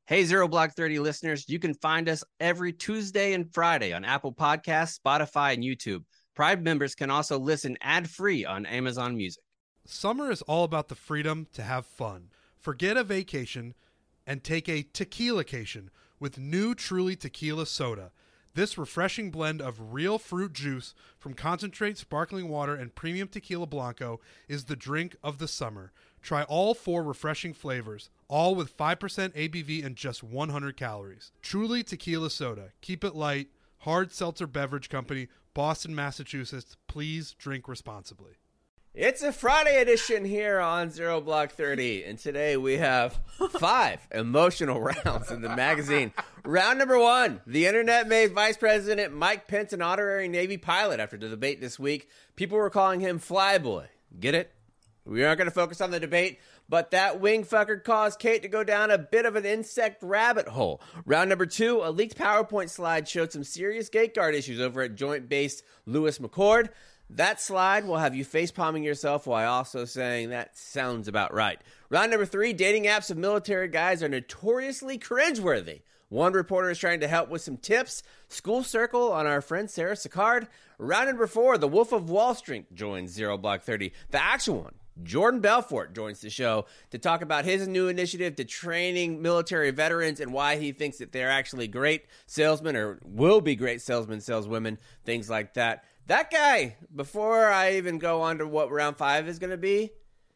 Hey, Zero Block 30 listeners, you can find us every Tuesday and Friday on Apple Podcasts, Spotify, and YouTube. Pride members can also listen ad-free on Amazon Music. Summer is all about the freedom to have fun. Forget a vacation and take a tequila-cation with new Truly Tequila Soda. This refreshing blend of real fruit juice from concentrate sparkling water and premium tequila blanco is the drink of the summer. Try all 4 refreshing flavors, all with 5% ABV and just 100 calories. Truly Tequila Soda. Keep it light. Hard Seltzer Beverage Company, Boston, Massachusetts. Please drink responsibly. It's a Friday edition here on Zero Block 30, and today we have 5 emotional rounds in the magazine. Round number 1, the internet made Vice President Mike Pence an honorary Navy pilot after the debate this week. People were calling him Flyboy. Get it? We aren't going to focus on the debate, but that wing fucker caused Kate to go down a bit of an insect rabbit hole. Round number 2, a leaked PowerPoint slide showed some serious gate guard issues over at Joint Base Lewis McChord. That slide will have you face-palming yourself while also saying that sounds about right. Round number 3, dating apps of military guys are notoriously cringeworthy. One reporter is trying to help with some tips. School circle on our friend Sarah Sicard. Round number 4, the Wolf of Wall Street joins Zero Block 30. The actual one. Jordan Belfort joins the show to talk about his new initiative to training military veterans and why he thinks that they're actually great salesmen or will be great salesmen, saleswomen, things like that. That guy, before I even go on to what round 5 is going to be,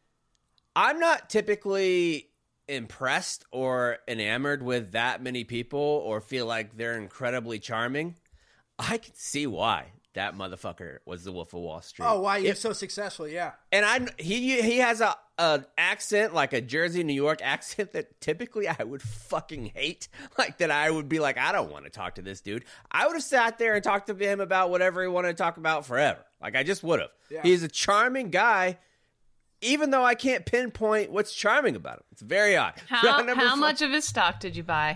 I'm not typically impressed or enamored with that many people or feel like they're incredibly charming. I can see why that motherfucker was the Wolf of Wall Street. Oh, why you're so successful, yeah. And he has a accent, like a Jersey, New York accent that typically I would fucking hate. Like that I would be like, I don't want to talk to this dude. I would have sat there and talked to him about whatever he wanted to talk about forever. Like I just would have. Yeah. He's a charming guy, even though I can't pinpoint what's charming about him. It's very odd. How much of his stock did you buy?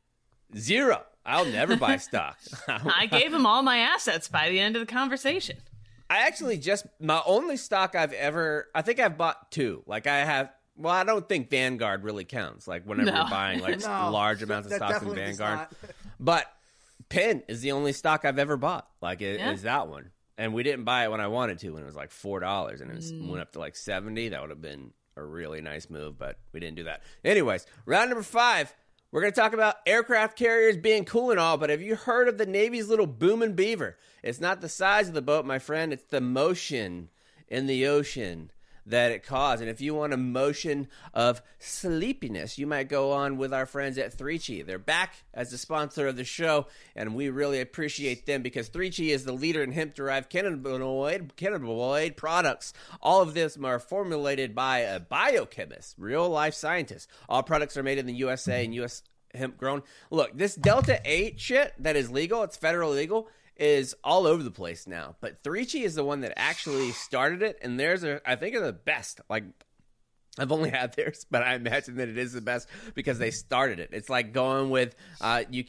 0. I'll never buy stock. I gave him all my assets by the end of the conversation. I actually my only stock I think I've bought 2. Like I don't think Vanguard really counts. Like whenever you're buying like large amounts of stocks in Vanguard. But Penn is the only stock I've ever bought. Like it is that one. And we didn't buy it when I wanted to, when it was like $4 and it went up to like 70. That would have been a really nice move, but we didn't do that. Anyways, round number 5. We're going to talk about aircraft carriers being cool and all, but have you heard of the Navy's little Boomin' Beaver? It's not the size of the boat, my friend. It's the motion in the ocean that it caused. And if you want a motion of sleepiness, you might go on with our friends at 3Chi. They're back as the sponsor of the show, and we really appreciate them because 3Chi is the leader in hemp-derived cannabinoid products. All of them are formulated by a biochemist, real-life scientist. All products are made in the USA and U.S. hemp grown. Look, this Delta 8 shit that is legal, it's federal legal, is all over the place now. But 3Chi is the one that actually started it, and I think are the best. Like, I've only had theirs, but I imagine that it is the best because they started it. It's like going with, you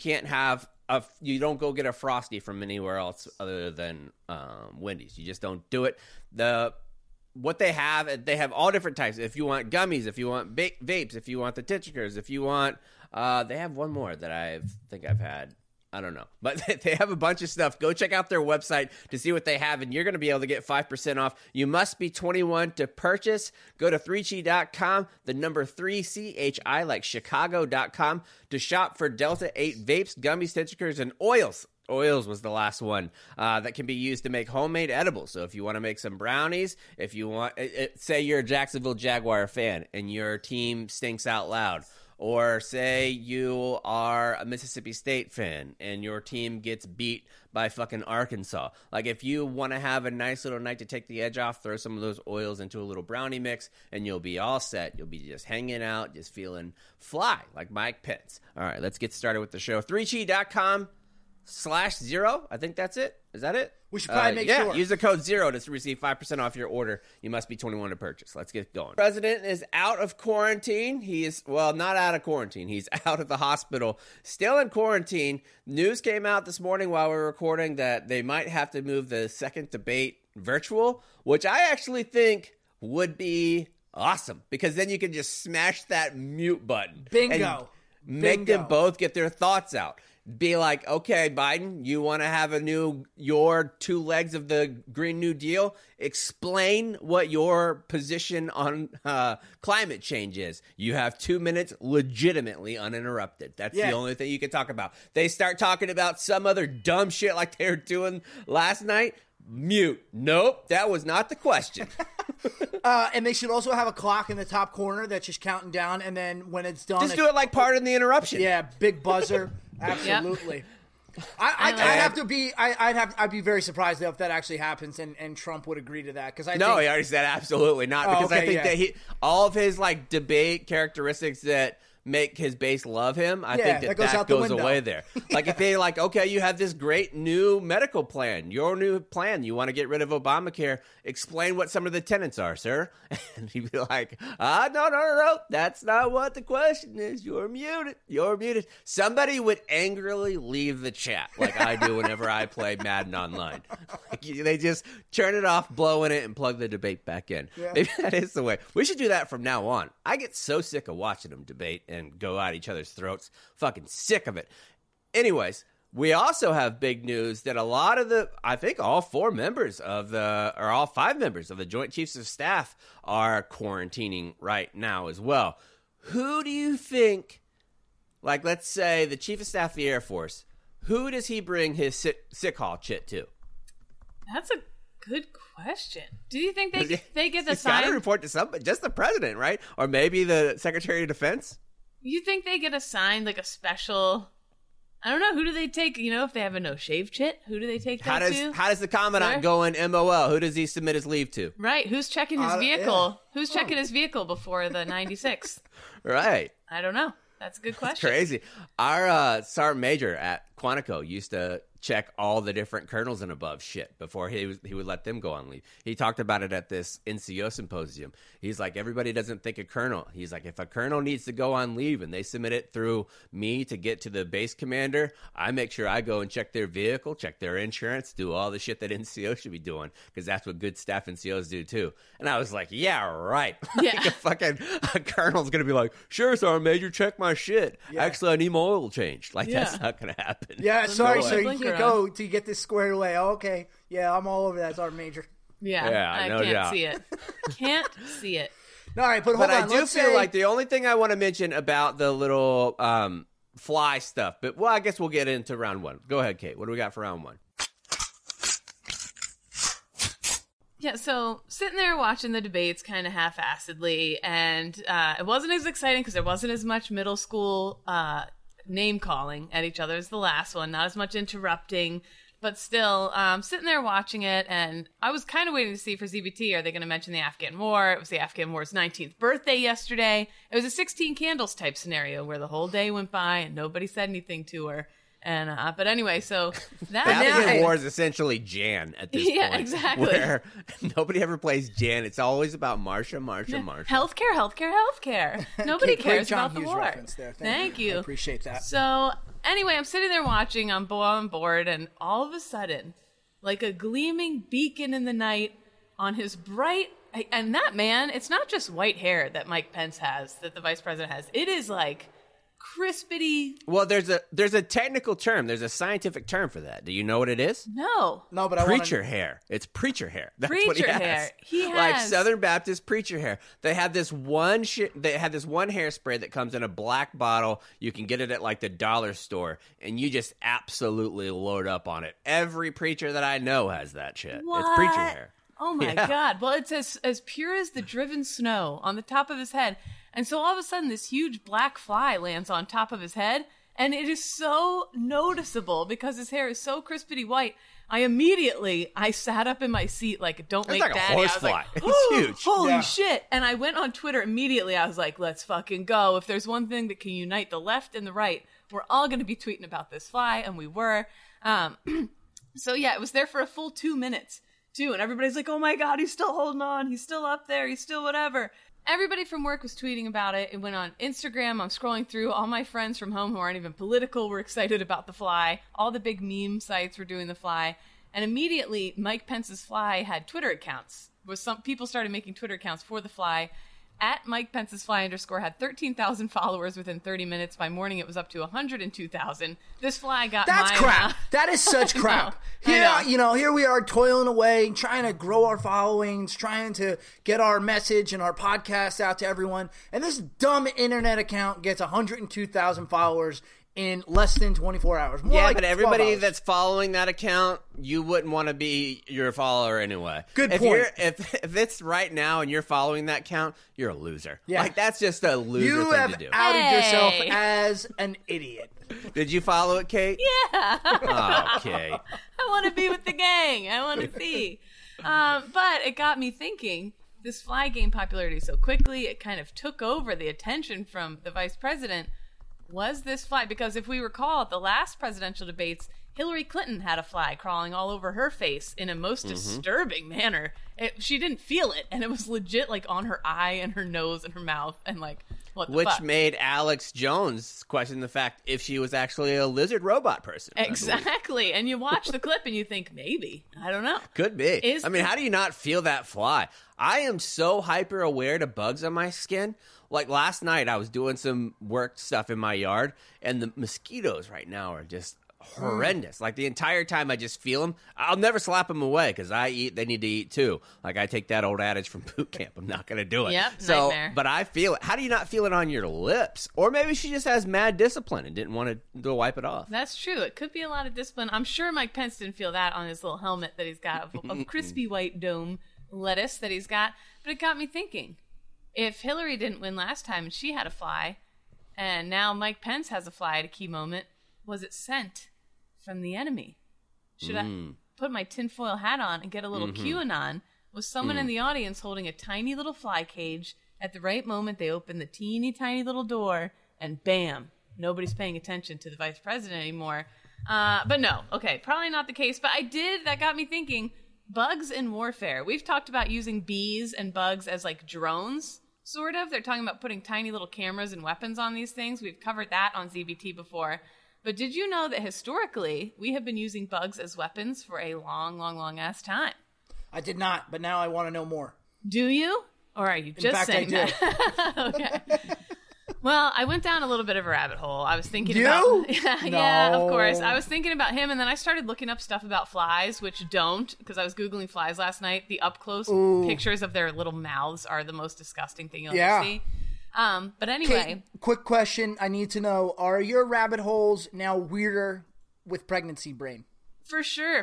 don't go get a Frosty from anywhere else other than Wendy's. You just don't do it. What they have all different types. If you want gummies, if you want vapes, if you want the Titchikers, if you want, they have one more that I think I've had. I don't know, but they have a bunch of stuff. Go check out their website to see what they have, and you're going to be able to get 5% off. You must be 21 to purchase. Go to 3chi.com, the number 3CHI, like Chicago.com, to shop for Delta 8 vapes, gummies, Titchikers, and oils. Oils was the last one that can be used to make homemade edibles. So if you want to make some brownies, if you want, say you're a Jacksonville Jaguar fan and your team stinks out loud, or say you are a Mississippi State fan and your team gets beat by fucking Arkansas. Like, if you want to have a nice little night to take the edge off, throw some of those oils into a little brownie mix and you'll be all set. You'll be just hanging out, just feeling fly like Mike Pence. All right, let's get started with the show. 3chi.com/0. I think that's it. Is that it? We should probably make sure. Use the code 0 to receive 5% off your order. You must be 21 to purchase. Let's get going. The president is out of quarantine. He is, well, not out of quarantine. He's out of the hospital, still in quarantine. News came out this morning while we were recording that they might have to move the second debate virtual, which I actually think would be awesome because then you can just smash that mute button. Bingo. Make them both get their thoughts out. Be like, okay, Biden, you want to have your two legs of the Green New Deal? Explain what your position on climate change is. You have 2 minutes legitimately uninterrupted. That's the only thing you can talk about. They start talking about some other dumb shit like they were doing last night. Mute. Nope, that was not the question. And they should also have a clock in the top corner that's just counting down, and then when it's done... Just do it like part of the interruption. Yeah, big buzzer. Absolutely. I'd be very surprised though if that actually happens and Trump would agree to that, because he already said absolutely not, because I think that all of his like debate characteristics that make his base love him, I think that goes away there. Like if they like, okay, you have this great new medical plan, your new plan, you want to get rid of Obamacare, explain what some of the tenets are, sir. And he'd be like, no, that's not what the question is. You're muted. Somebody would angrily leave the chat like I do whenever I play Madden Online. Like, they just turn it off, blow in it, and plug the debate back in. Yeah. Maybe that is the way. We should do that from now on. I get so sick of watching them debate and go at each other's throats. Fucking sick of it. Anyways, we also have big news that a lot of I think all 5 members of the Joint Chiefs of Staff are quarantining right now as well. Who do you think, like let's say the Chief of Staff of the Air Force, who does he bring his sick hall chit to? That's a good question. Do you think they get assigned? Got to report to somebody, just the president, right? Or maybe the Secretary of Defense? You think they get assigned like a special... I don't know. Who do they take? If they have a no-shave chit, who do they take that to? How does the commandant go in MOL? Who does he submit his leave to? Right. Who's checking his vehicle? Yeah. Who's checking his vehicle before the 96th? Right. I don't know. That's a good question. That's crazy. Our Sergeant Major at Quantico used to check all the different colonels and above shit before he would let them go on leave. He talked about it at this NCO symposium. He's like, everybody doesn't think a colonel. He's like, if a colonel needs to go on leave and they submit it through me to get to the base commander, I make sure I go and check their vehicle, check their insurance, do all the shit that NCO should be doing, because that's what good staff NCOs do too. And I was like, yeah, right. Yeah. Like a colonel's going to be like, sure, Sergeant Major, check my shit. Yeah. Actually, I need my oil changed. Like, that's not going to happen. Yeah, sorry, sir, you can't go to get this squared away. Oh, okay. Yeah, I'm all over that, Sergeant Major. Yeah, I can't see it. Can't see it. All right, but hold on. I do feel like the only thing I want to mention about the little fly stuff, but I guess we'll get into round 1. Go ahead, Kate. What do we got for round 1? Yeah, so sitting there watching the debates kind of half-assedly, and it wasn't as exciting because there wasn't as much middle school name-calling at each other as the last one, not as much interrupting, but still sitting there watching it, and I was kind of waiting to see for ZBT, are they going to mention the Afghan War? It was the Afghan War's 19th birthday yesterday. It was a 16 candles type scenario where the whole day went by and nobody said anything to her. And but anyway, so that the Afghan War is essentially Jan at this point. Yeah, exactly. Where nobody ever plays Jan. It's always about Marsha. Healthcare. Nobody cares about the war. Thank you. I appreciate that. So anyway, I'm sitting there watching. I'm on board, and all of a sudden, like a gleaming beacon in the night on his bright. And that man, it's not just white hair that Mike Pence has, that the vice president has. It is like crispity. Well, there's a technical term. There's a scientific term for that. Do you know what it is? No, but preacher hair. It's preacher hair. That's preacher what he has. Hair. He has like Southern Baptist preacher hair. They have this one. They had this one hairspray that comes in a black bottle. You can get it at like the dollar store, and you just absolutely load up on it. Every preacher that I know has that shit. What? It's preacher hair. Oh my God! Well, it's as pure as the driven snow on the top of his head. And so all of a sudden, this huge black fly lands on top of his head, and it is so noticeable because his hair is so crispity white. I sat up in my seat like, don't make like daddy. A horsefly. Like, it's huge. Holy shit. And I went on Twitter immediately. I was like, let's fucking go. If there's one thing that can unite the left and the right, we're all going to be tweeting about this fly. And we were. So yeah, it was there for a full 2 minutes too. And everybody's like, oh my God, he's still holding on. He's still up there. He's still whatever. Everybody from work was tweeting about it. It went on Instagram. I'm scrolling through. All my friends from home who aren't even political were excited about the fly. All the big meme sites were doing the fly. And immediately, Mike Pence's fly had Twitter accounts. Some people started making Twitter accounts for the fly. at Mike Pence's Fly _ had 13,000 followers within 30 minutes. By morning, it was up to 102,000. This fly got That's crap. That is such crap. Here we are toiling away, trying to grow our followings, trying to get our message and our podcast out to everyone. And this dumb internet account gets 102,000 followers in less than 24 hours. But everybody that's following that account, you wouldn't want to be your follower anyway. Good point. If it's right now and you're following that account, you're a loser. Yeah. Like, that's just a loser thing to do. You have outed yourself as an idiot. Did you follow it, Kate? Yeah. Okay. I want to be with the gang. I want to see. But it got me thinking, this fly gained popularity so quickly, it kind of took over the attention from the vice president. Was this fly? Because if we recall, at the last presidential debates, Hillary Clinton had a fly crawling all over her face in a most disturbing manner. She didn't feel it, and it was legit, like, on her eye and her nose and her mouth, and, like, what the fuck? Which made Alex Jones question the fact if she was actually a lizard robot person. Exactly. And you watch the clip and you think, maybe. I don't know. Could be. How do you not feel that fly? I am so hyper aware to bugs on my skin. Like, last night, I was doing some work stuff in my yard, and the mosquitoes right now are just horrendous. Like, the entire time I just feel them. I'll never slap them away because I eat, they need to eat too. Like, I take that old adage from boot camp. I'm not going to do it. Yep, nightmare. But I feel it. How do you not feel it on your lips? Or maybe she just has mad discipline and didn't want to wipe it off. That's true. It could be a lot of discipline. I'm sure Mike Pence didn't feel that on his little helmet that he's got of crispy white dome lettuce that he's got. But it got me thinking. If Hillary didn't win last time and she had a fly, and now Mike Pence has a fly at a key moment, was it sent from the enemy? Should I put my tinfoil hat on and get a little QAnon? Was someone in the audience holding a tiny little fly cage? At the right moment, they open the teeny tiny little door, and bam, nobody's paying attention to the vice president anymore. But no, okay, probably not the case. But that got me thinking, bugs in warfare. We've talked about using bees and bugs as like drones, sort of. They're talking about putting tiny little cameras and weapons on these things. We've covered that on ZBT before. But did you know that historically, we have been using bugs as weapons for a long, long, long ass time? I did not, but now I want to know more. Do you? Or are you just saying that? Okay. Well, I went down a little bit of a rabbit hole. I was thinking about... Yeah, of course. I was thinking about him, and then I started looking up stuff about flies, which don't, because I was Googling flies last night. The up-close pictures of their little mouths are the most disgusting thing you'll ever see. But anyway... Kate, quick question I need to know. Are your rabbit holes now weirder with pregnancy brain? For sure.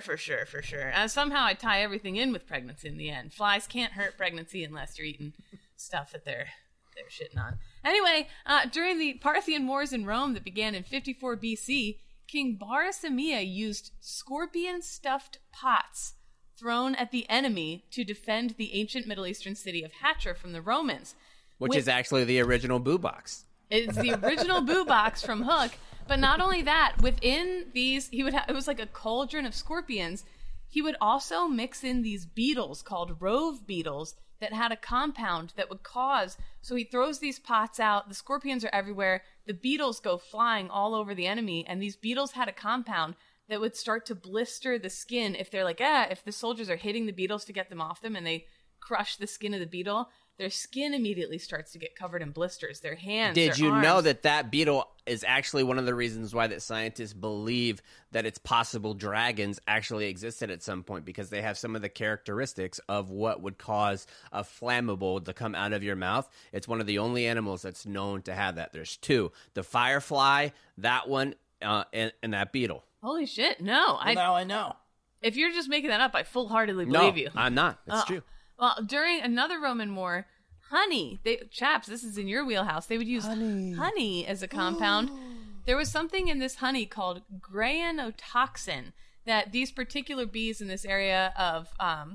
Somehow I tie everything in with pregnancy in the end. Flies can't hurt pregnancy unless you're eating stuff that they're shitting on. Anyway, during the Parthian Wars in Rome that began in 54 BC, King Baracimia used scorpion-stuffed pots thrown at the enemy to defend the ancient Middle Eastern city of Hatra from the Romans. Which is actually the original Boo Box. It's the original Boo Box from Hook. But not only that, within these, it was like a cauldron of scorpions. He would also mix in these beetles called rove beetles that had a compound that would cause, so he throws these pots out, the scorpions are everywhere, the beetles go flying all over the enemy, and these beetles had a compound that would start to blister the skin if they're like, if the soldiers are hitting the beetles to get them off them and they crush the skin of the beetle, their skin immediately starts to get covered in blisters. Their hands, Did you arms. know that beetle is actually one of the reasons why that scientists believe that it's possible dragons actually existed at some point, because they have some of the characteristics of what would cause a flammable to come out of your mouth. It's one of the only animals that's known to have that. There's two. The firefly, that one, and that beetle. Holy shit, no. Now I know. If you're just making that up, I full-heartedly believe you. No, I'm not. It's true. Well, during another Roman war, honey, chaps, this is in your wheelhouse. They would use honey as a compound. There was something in this honey called granotoxin that these particular bees in this area of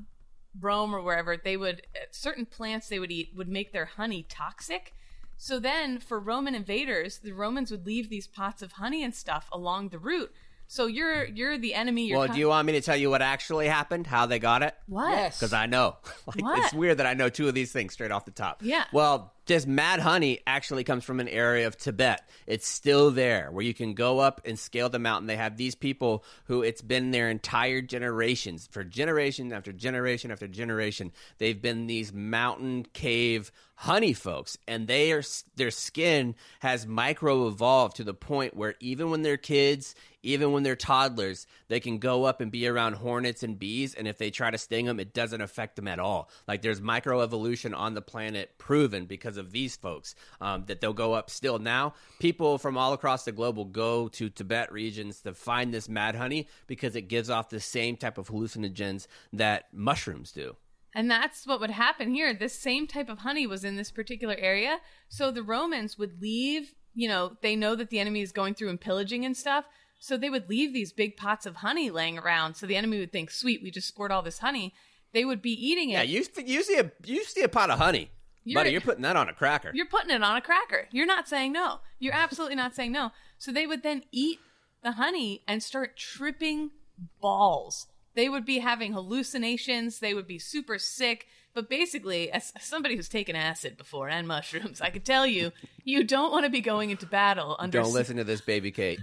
Rome or wherever, certain plants they would eat would make their honey toxic. So then for Roman invaders, the Romans would leave these pots of honey and stuff along the route. So you're the enemy. Do you want me to tell you what actually happened? How they got it? What? Yes. Because I know. What? It's weird that I know two of these things straight off the top. Yeah. Well, This mad honey actually comes from an area of Tibet. It's still there where you can go up and scale the mountain. They have these people who it's been their entire generations. For generation after generation after generation, they've been these mountain cave honey folks. And their skin has micro-evolved to the point where even when they're kids, even when they're toddlers, they can go up and be around hornets and bees, and if they try to sting them, it doesn't affect them at all. Like, there's microevolution on the planet proven because of these folks, that they'll go up still. Now, people from all across the globe will go to Tibet regions to find this mad honey because it gives off the same type of hallucinogens that mushrooms do. And that's what would happen here. This same type of honey was in this particular area. So the Romans would leave, they know that the enemy is going through and pillaging and stuff. So they would leave these big pots of honey laying around. So the enemy would think, sweet, we just scored all this honey. They would be eating it. Yeah, you see a pot of honey. Buddy, you're putting that on a cracker. You're putting it on a cracker. You're not saying no. You're absolutely not saying no. So they would then eat the honey and start tripping balls. They would be having hallucinations. They would be super sick. But basically, as somebody who's taken acid before and mushrooms, I could tell you, you don't want to be going into battle under... Don't listen to this, baby Kate.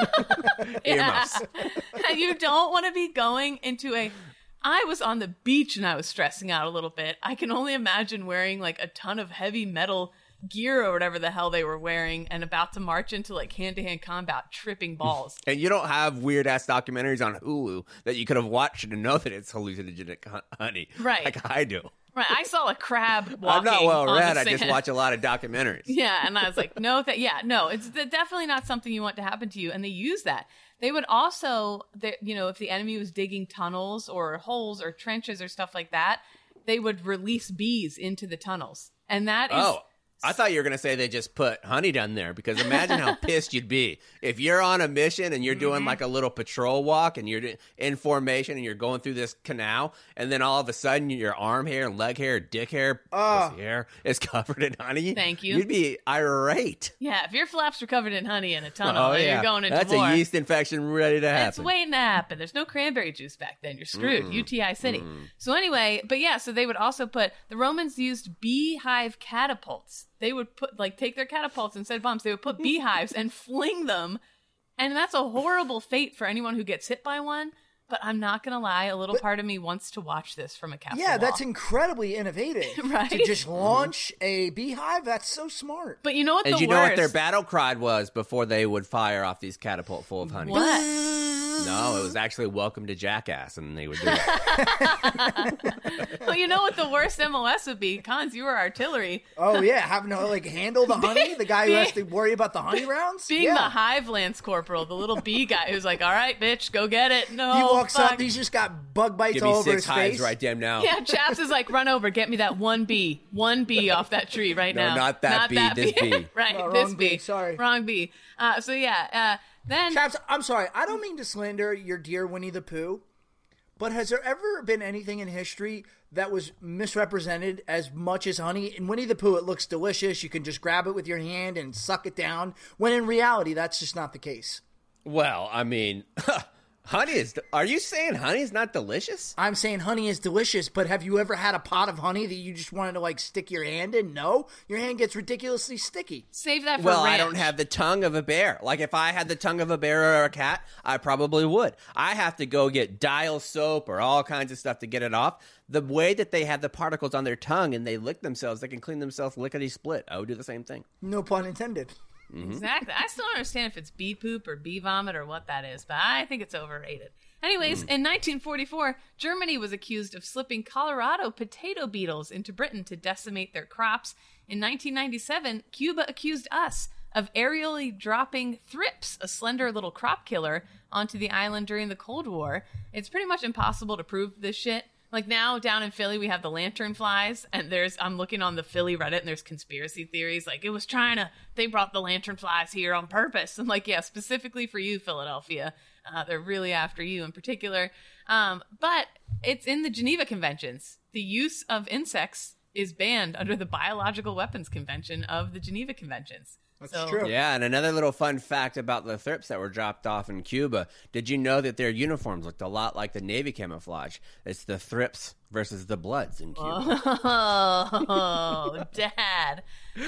Earmuffs. You don't want to be going into a... I was on the beach and I was stressing out a little bit. I can only imagine wearing like a ton of heavy metal gear or whatever the hell they were wearing and about to march into like hand-to-hand combat tripping balls. And you don't have weird-ass documentaries on Hulu that you could have watched to know that it's hallucinogenic honey. Right. Like I do. Right. I saw a crab walking I'm not well on read. the I just sand. watch a lot of documentaries. Yeah. And I was like, no, it's definitely not something you want to happen to you. And they use that. They would also, if the enemy was digging tunnels or holes or trenches or stuff like that, they would release bees into the tunnels. And that is... Oh. I thought you were going to say they just put honey down there, because imagine how pissed you'd be if you're on a mission and you're doing like a little patrol walk and you're in formation and you're going through this canal, and then all of a sudden your arm hair and leg hair, dick hair, pussy hair is covered in honey. Thank you. You'd be irate. Yeah, if your flaps are covered in honey in a tunnel and you're going into That's war, a yeast infection ready to happen. it's waiting to happen. There's no cranberry juice back then. You're screwed. UTI City. So anyway, but yeah, so they would also the Romans used beehive catapults. They would take their catapults instead of bombs. They would put beehives and fling them. And that's a horrible fate for anyone who gets hit by one. But I'm not going to lie. A little part of me wants to watch this from a castle wall. That's incredibly innovative. Right? To just launch a beehive, that's so smart. But you know what and the you worst... know what their battle cry was before they would fire off these catapult full of honey? What? No, it was actually welcome to Jackass, and they would do that. Well, you know what the worst MOS would be? Cons, you were artillery. Oh, yeah. Having to, handle the honey? The guy who has to worry about the honey rounds? Being the hive lance corporal, the little bee guy who's like, all right, bitch, go get it. No, he walks up, he's just got bug bites all over his face. Give me 6 hives right damn now. Yeah, Chaps is like, run over, get me that one bee off that tree right now. No, not that bee, this bee. Right, no, this wrong bee. Sorry. Wrong bee. Then... Chaps, I'm sorry. I don't mean to slander your dear Winnie the Pooh, but has there ever been anything in history that was misrepresented as much as honey? In Winnie the Pooh, it looks delicious. You can just grab it with your hand and suck it down, when in reality, that's just not the case. Well, I mean... Honey is... Are you saying honey is not delicious? I'm saying honey is delicious, but have you ever had a pot of honey that you just wanted to, stick your hand in? No. Your hand gets ridiculously sticky. Save that for ranch. I don't have the tongue of a bear. Like, if I had the tongue of a bear or a cat, I probably would. I have to go get Dial soap or all kinds of stuff to get it off. The way that they have the particles on their tongue and they lick themselves, they can clean themselves lickety-split. I would do the same thing. No pun intended. Mm-hmm. Exactly. I still don't understand if it's bee poop or bee vomit or what that is, but I think it's overrated. Anyways, in 1944, Germany was accused of slipping Colorado potato beetles into Britain to decimate their crops. In 1997, Cuba accused us of aerially dropping thrips, a slender little crop killer, onto the island during the Cold War. It's pretty much impossible to prove this shit. Like now down in Philly, we have the lantern flies, and I'm looking on the Philly Reddit, and there's conspiracy theories. Like, it was China. They brought the lantern flies here on purpose. And like, yeah, specifically for you, Philadelphia. They're really after you in particular. But it's in the Geneva Conventions. The use of insects is banned under the Biological Weapons Convention of the Geneva Conventions. That's true. Yeah, and another little fun fact about the thrips that were dropped off in Cuba. Did you know that their uniforms looked a lot like the Navy camouflage? It's the thrips versus the Bloods in Cuba. Oh, Dad.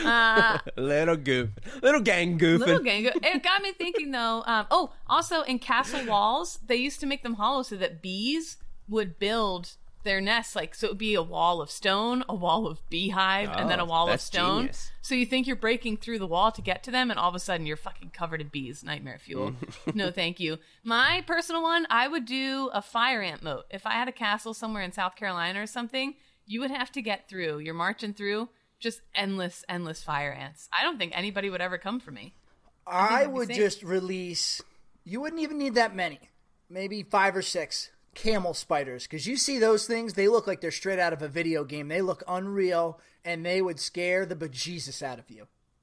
Little goof. Little gang goofing. It got me thinking, though. Also in castle walls, they used to make them hollow so that bees would build their nests, like, so it would be a wall of stone, a wall of beehive, and then a wall of stone. Genius. So you think you're breaking through the wall to get to them, and all of a sudden you're fucking covered in bees. Nightmare fuel. No, thank you. My personal one, I would do a fire ant moat. If I had a castle somewhere in South Carolina or something, you would have to get through. You're marching through just endless fire ants. I don't think anybody would ever come for me. I would just release, you wouldn't even need that many, maybe 5 or 6 camel spiders, because you see those things, they look like they're straight out of a video game. They look unreal, and they would scare the bejesus out of you.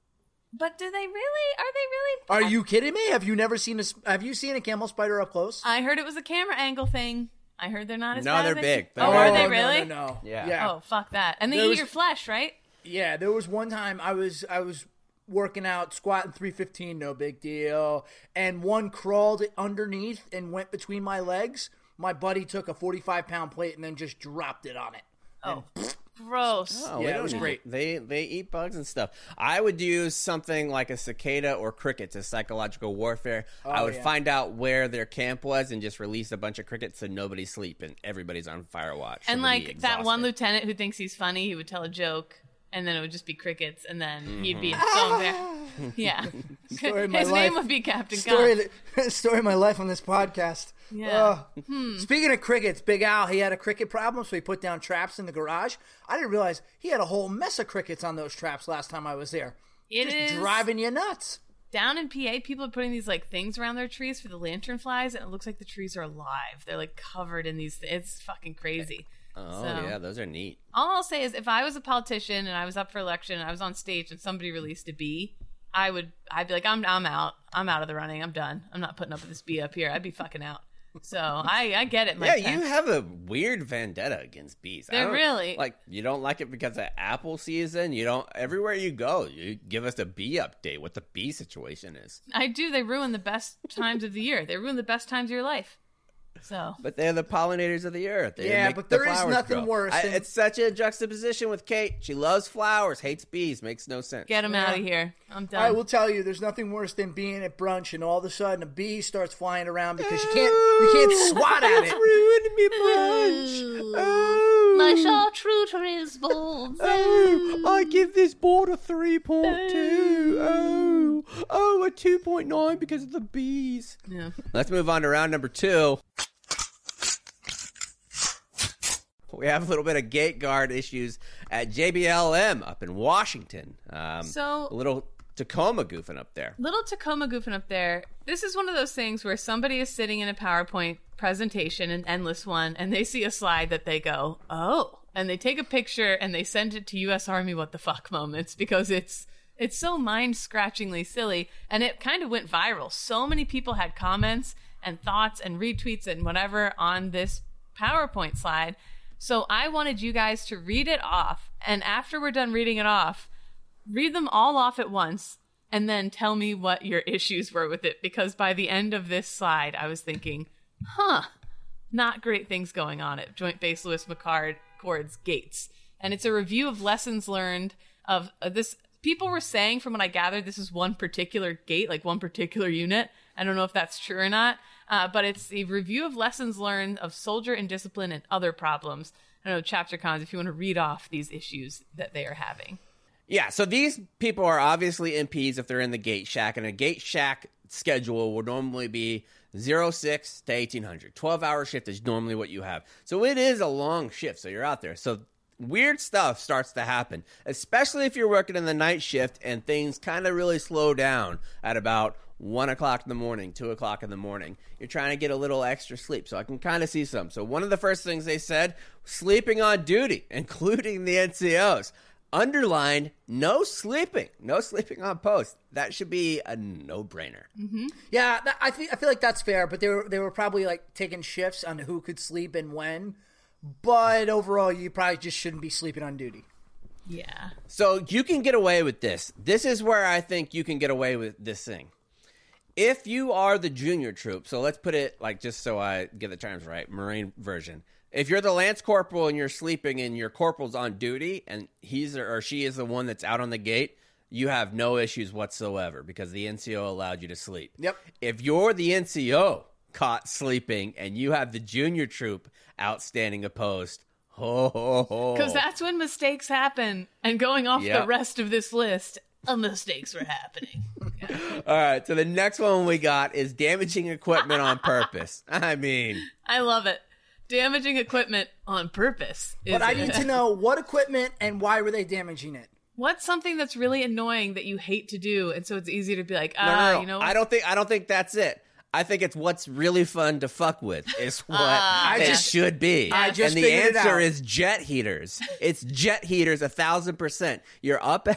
But do they really? Are they really? Are you kidding me? Have you seen a camel spider up close? I heard it was a camera angle thing. I heard they're not as No, bad they're as big. Are they really? No. Yeah. Oh, fuck that. And they eat your flesh, right? Yeah, there was one time I was working out, squatting 315, no big deal, and one crawled underneath and went between my legs. My buddy took a 45-pound plate and then just dropped it on it. Oh, gross. Oh, Yeah, it was great. They eat bugs and stuff. I would use something like a cicada or crickets as psychological warfare. I would find out where their camp was and just release a bunch of crickets so nobody's sleeping. Everybody's on fire watch. And like that one lieutenant who thinks he's funny, he would tell a joke, and then it would just be crickets, and then he'd be so embarrassed. Yeah. His name would be Captain Khan. Story of my life on this podcast. Yeah. Speaking of crickets, Big Al, he had a cricket problem, so he put down traps in the garage. I didn't realize he had a whole mess of crickets on those traps last time I was there. It just is driving you nuts. Down in PA, people are putting these like things around their trees for the lantern flies, and it looks like the trees are alive. They're like covered in these. It's fucking crazy. Oh, yeah, those are neat. All I'll say is if I was a politician and I was up for election and I was on stage and somebody released a bee, I'd be like, I'm out. I'm out of the running. I'm done. I'm not putting up with this bee up here. I'd be fucking out. So I get it. Yeah, you have a weird vendetta against bees. They're really like, you don't like it because of apple season. You don't. Everywhere you go, you give us a bee update. What the bee situation is? I do. They ruin the best times of the year. They ruin the best times of your life. So, but they're the pollinators of the earth. Yeah, but there is nothing worse. It's such a juxtaposition with Kate. She loves flowers, hates bees. Makes no sense. Get them out of here. I'm done. I will tell you, there's nothing worse than being at brunch and all of a sudden a bee starts flying around because you can't swat at it. It's ruining me brunch. Oh, my chartreuse balls. Oh, I give this board a 3.2. Oh, a 2.9 because of the bees. Yeah. Let's move on to round number 2. We have a little bit of gate guard issues at JBLM up in Washington. So a little Tacoma goofing up there. This is one of those things where somebody is sitting in a PowerPoint presentation, an endless one, and they see a slide that they go, oh, and they take a picture and they send it to U.S. Army what the fuck moments because it's so mind-scratchingly silly, and it kind of went viral. So many people had comments and thoughts and retweets and whatever on this PowerPoint slide. So I wanted you guys to read it off, and after we're done reading it off, read them all off at once, and then tell me what your issues were with it, because by the end of this slide, I was thinking, not great things going on at Joint Base Lewis McChord's gates. And it's a review of lessons learned of this. People were saying, from what I gathered, this is one particular gate, like one particular unit. I don't know if that's true or not. But it's a review of lessons learned of soldier indiscipline and other problems. I don't know, Chapter Cons, if you want to read off these issues that they are having. Yeah, so these people are obviously MPs if they're in the Gate Shack, and a Gate Shack schedule would normally be 06 to 1800. 12-hour shift is normally what you have. So it is a long shift, so you're out there. So weird stuff starts to happen, especially if you're working in the night shift and things kind of really slow down at about 1 o'clock in the morning, 2 o'clock in the morning. You're trying to get a little extra sleep, so I can kind of see some. So one of the first things they said, sleeping on duty, including the NCOs. Underlined, no sleeping on post. That should be a no-brainer. Mm-hmm. Yeah, I feel like that's fair, but they were probably like taking shifts on who could sleep and when. But overall, you probably just shouldn't be sleeping on duty. Yeah. So you can get away with this. This is where I think you can get away with this thing. If you are the junior troop, so let's put it like, just so I get the terms right, Marine version. If you're the Lance Corporal and you're sleeping and your corporal's on duty and he's or she is the one that's out on the gate, you have no issues whatsoever because the NCO allowed you to sleep. Yep. If you're the NCO caught sleeping and you have the junior troop out standing a post, because that's when mistakes happen. And going off the rest of this list, mistakes were happening. All right, so the next one we got is damaging equipment on purpose. I mean, I love it. Damaging equipment on purpose. But I need to know what equipment and why were they damaging it? What's something that's really annoying that you hate to do, and so it's easy to be like, no. you know? I don't think that's it. I think it's what's really fun to fuck with is what it should be. I just and the figured it answer out. is jet heaters. It's jet heaters 1,000%. You're up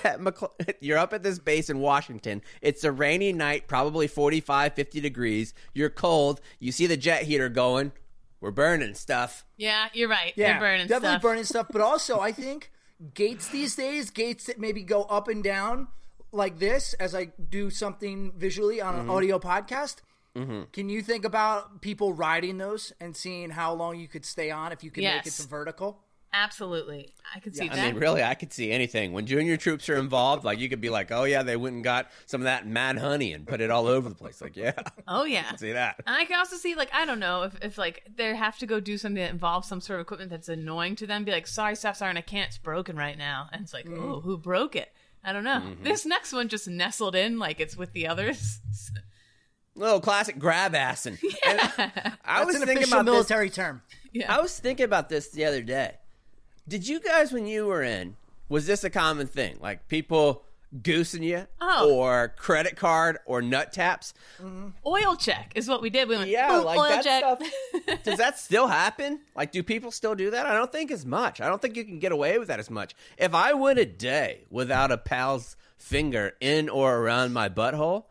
at this base in Washington. It's a rainy night, probably 45, 50 degrees. You're cold. You see the jet heater going. We're burning stuff. Yeah, you're right. Yeah, They're burning definitely stuff. burning stuff. But also, I think gates these days, gates that maybe go up and down like this, as I do something visually on an audio podcast. Mm-hmm. Can you think about people riding those and seeing how long you could stay on if you could make it to vertical? Absolutely. I could see that. I mean, really, I could see anything. When junior troops are involved, like, you could be like, oh, yeah, they went and got some of that mad honey and put it all over the place. Like, yeah. Oh, yeah. I can see that. And I can also see, like, I don't know, if like, they have to go do something that involves some sort of equipment that's annoying to them, be like, sorry, Staff Sergeant, I can't. It's broken right now. And it's like, oh, who broke it? I don't know. Mm-hmm. This next one just nestled in like it's with the others. Little classic grab assing. Yeah. I was an thinking official about military term. Yeah. I was thinking about this the other day. Did you guys, when you were in, was this a common thing? Like people goosing you, or credit card, or nut taps? Oil check is what we did. We went, like oil that check. stuff. Does that still happen? Like, do people still do that? I don't think as much. I don't think you can get away with that as much. If I went a day without a pal's finger in or around my butthole,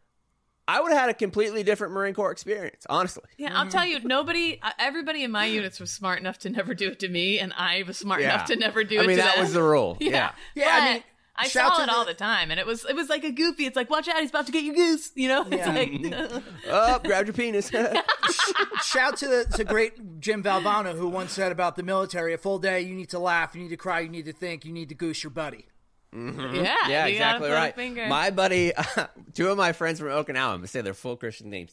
I would have had a completely different Marine Corps experience, honestly. Yeah, I'll tell you, everybody in my units was smart enough to never do it to me, and I was smart enough to never do it to them. I mean, that was the rule. Yeah. I mean, I saw it all the time, and it was like a goofy. It's like, watch out, he's about to get you goose. You know, it's like, oh, grab your penis. Shout to great Jim Valvano, who once said about the military: a full day, you need to laugh, you need to cry, you need to think, you need to goose your buddy. Mm-hmm. Yeah, exactly right. My buddy, two of my friends from Okinawa, I'm gonna say their full Christian names,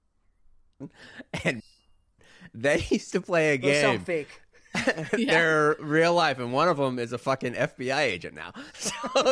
and they used to play a game. Those sound fake. They're real life, and one of them is a fucking FBI agent now. So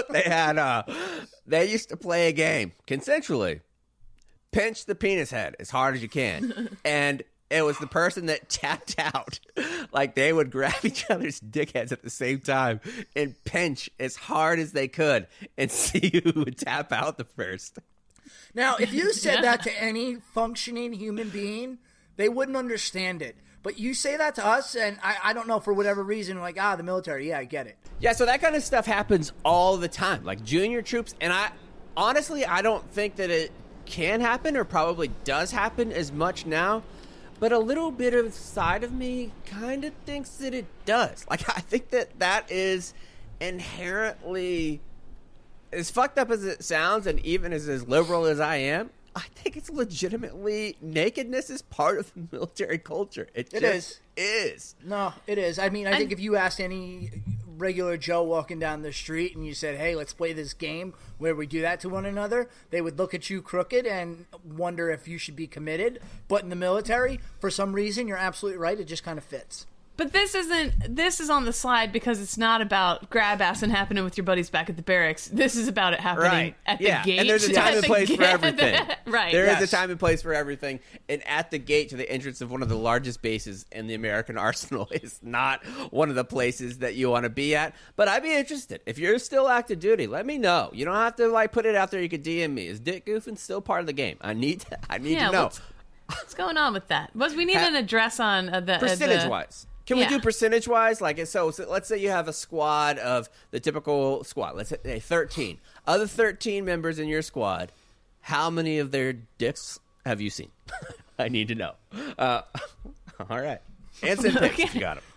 they used to play a game consensually. Pinch the penis head as hard as you can, and it was the person that tapped out. Like, they would grab each other's dickheads at the same time and pinch as hard as they could and see who would tap out the first. Now, if you said that to any functioning human being, they wouldn't understand it. But you say that to us, and I don't know, for whatever reason, like, the military, yeah, I get it. Yeah, so that kind of stuff happens all the time. Like, junior troops, and I don't think that it can happen or probably does happen as much now. But a little bit of side of me kind of thinks that it does. Like, I think that is inherently, as fucked up as it sounds, and even as liberal as I am, I think it's legitimately, nakedness is part of the military culture. It is. No, it is. I mean, I think if you asked any regular Joe walking down the street and you said, hey, let's play this game where we do that to one another, they would look at you crooked and wonder if you should be committed. But in the military, for some reason, you're absolutely right, it just kind of fits. But this is on the slide because it's not about grab ass and happening with your buddies back at the barracks. This is about it happening at the gate. And there's a time and place for everything. Right. There is a time and place for everything. And at the gate to the entrance of one of the largest bases in the American arsenal is not one of the places that you want to be at. But I'd be interested. If you're still active duty, let me know. You don't have to put it out there. You can DM me. Is dick goofing still part of the game? I need to know. What's going on with that? We need an address on the percentage-wise. Can we do percentage-wise? So let's say you have a squad of the typical squad. Let's say 13. Of the 13 members in your squad, how many of their dicks have you seen? I need to know. All right. And send pics if you got them.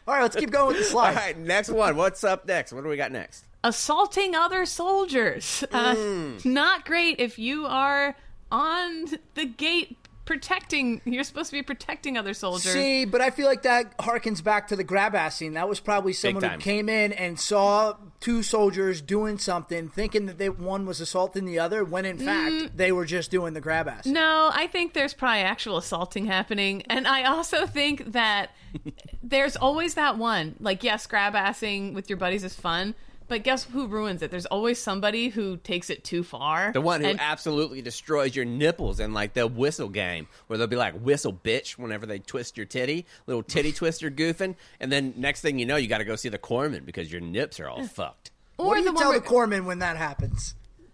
All right, let's keep going with the slide. All right, next one. What's up next? What do we got next? Assaulting other soldiers. Not great if you are on the gate protecting. You're supposed to be protecting other soldiers. See, but I feel like that harkens back to the grab-ass scene. That was probably someone who came in and saw two soldiers doing something, thinking that one was assaulting the other, when in fact they were just doing the grab-ass. No, I think there's probably actual assaulting happening. And I also think that there's always that one. Like, yes, grab-assing with your buddies is fun. But guess who ruins it? There's always somebody who takes it too far. The one who absolutely destroys your nipples in, like, the whistle game, where they'll be like, whistle, bitch, whenever they twist your titty. Little titty twister goofing. And then next thing you know, you got to go see the corpsman because your nips are all fucked. What do you tell the corpsman when that happens?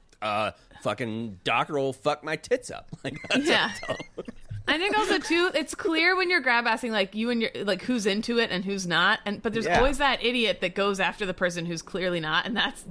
Fucking doctor will fuck my tits up. Like, that's yeah. I think also too, it's clear when you're grab-assing, like you and your, like who's into it and who's not, but there's always that idiot that goes after the person who's clearly not, and that's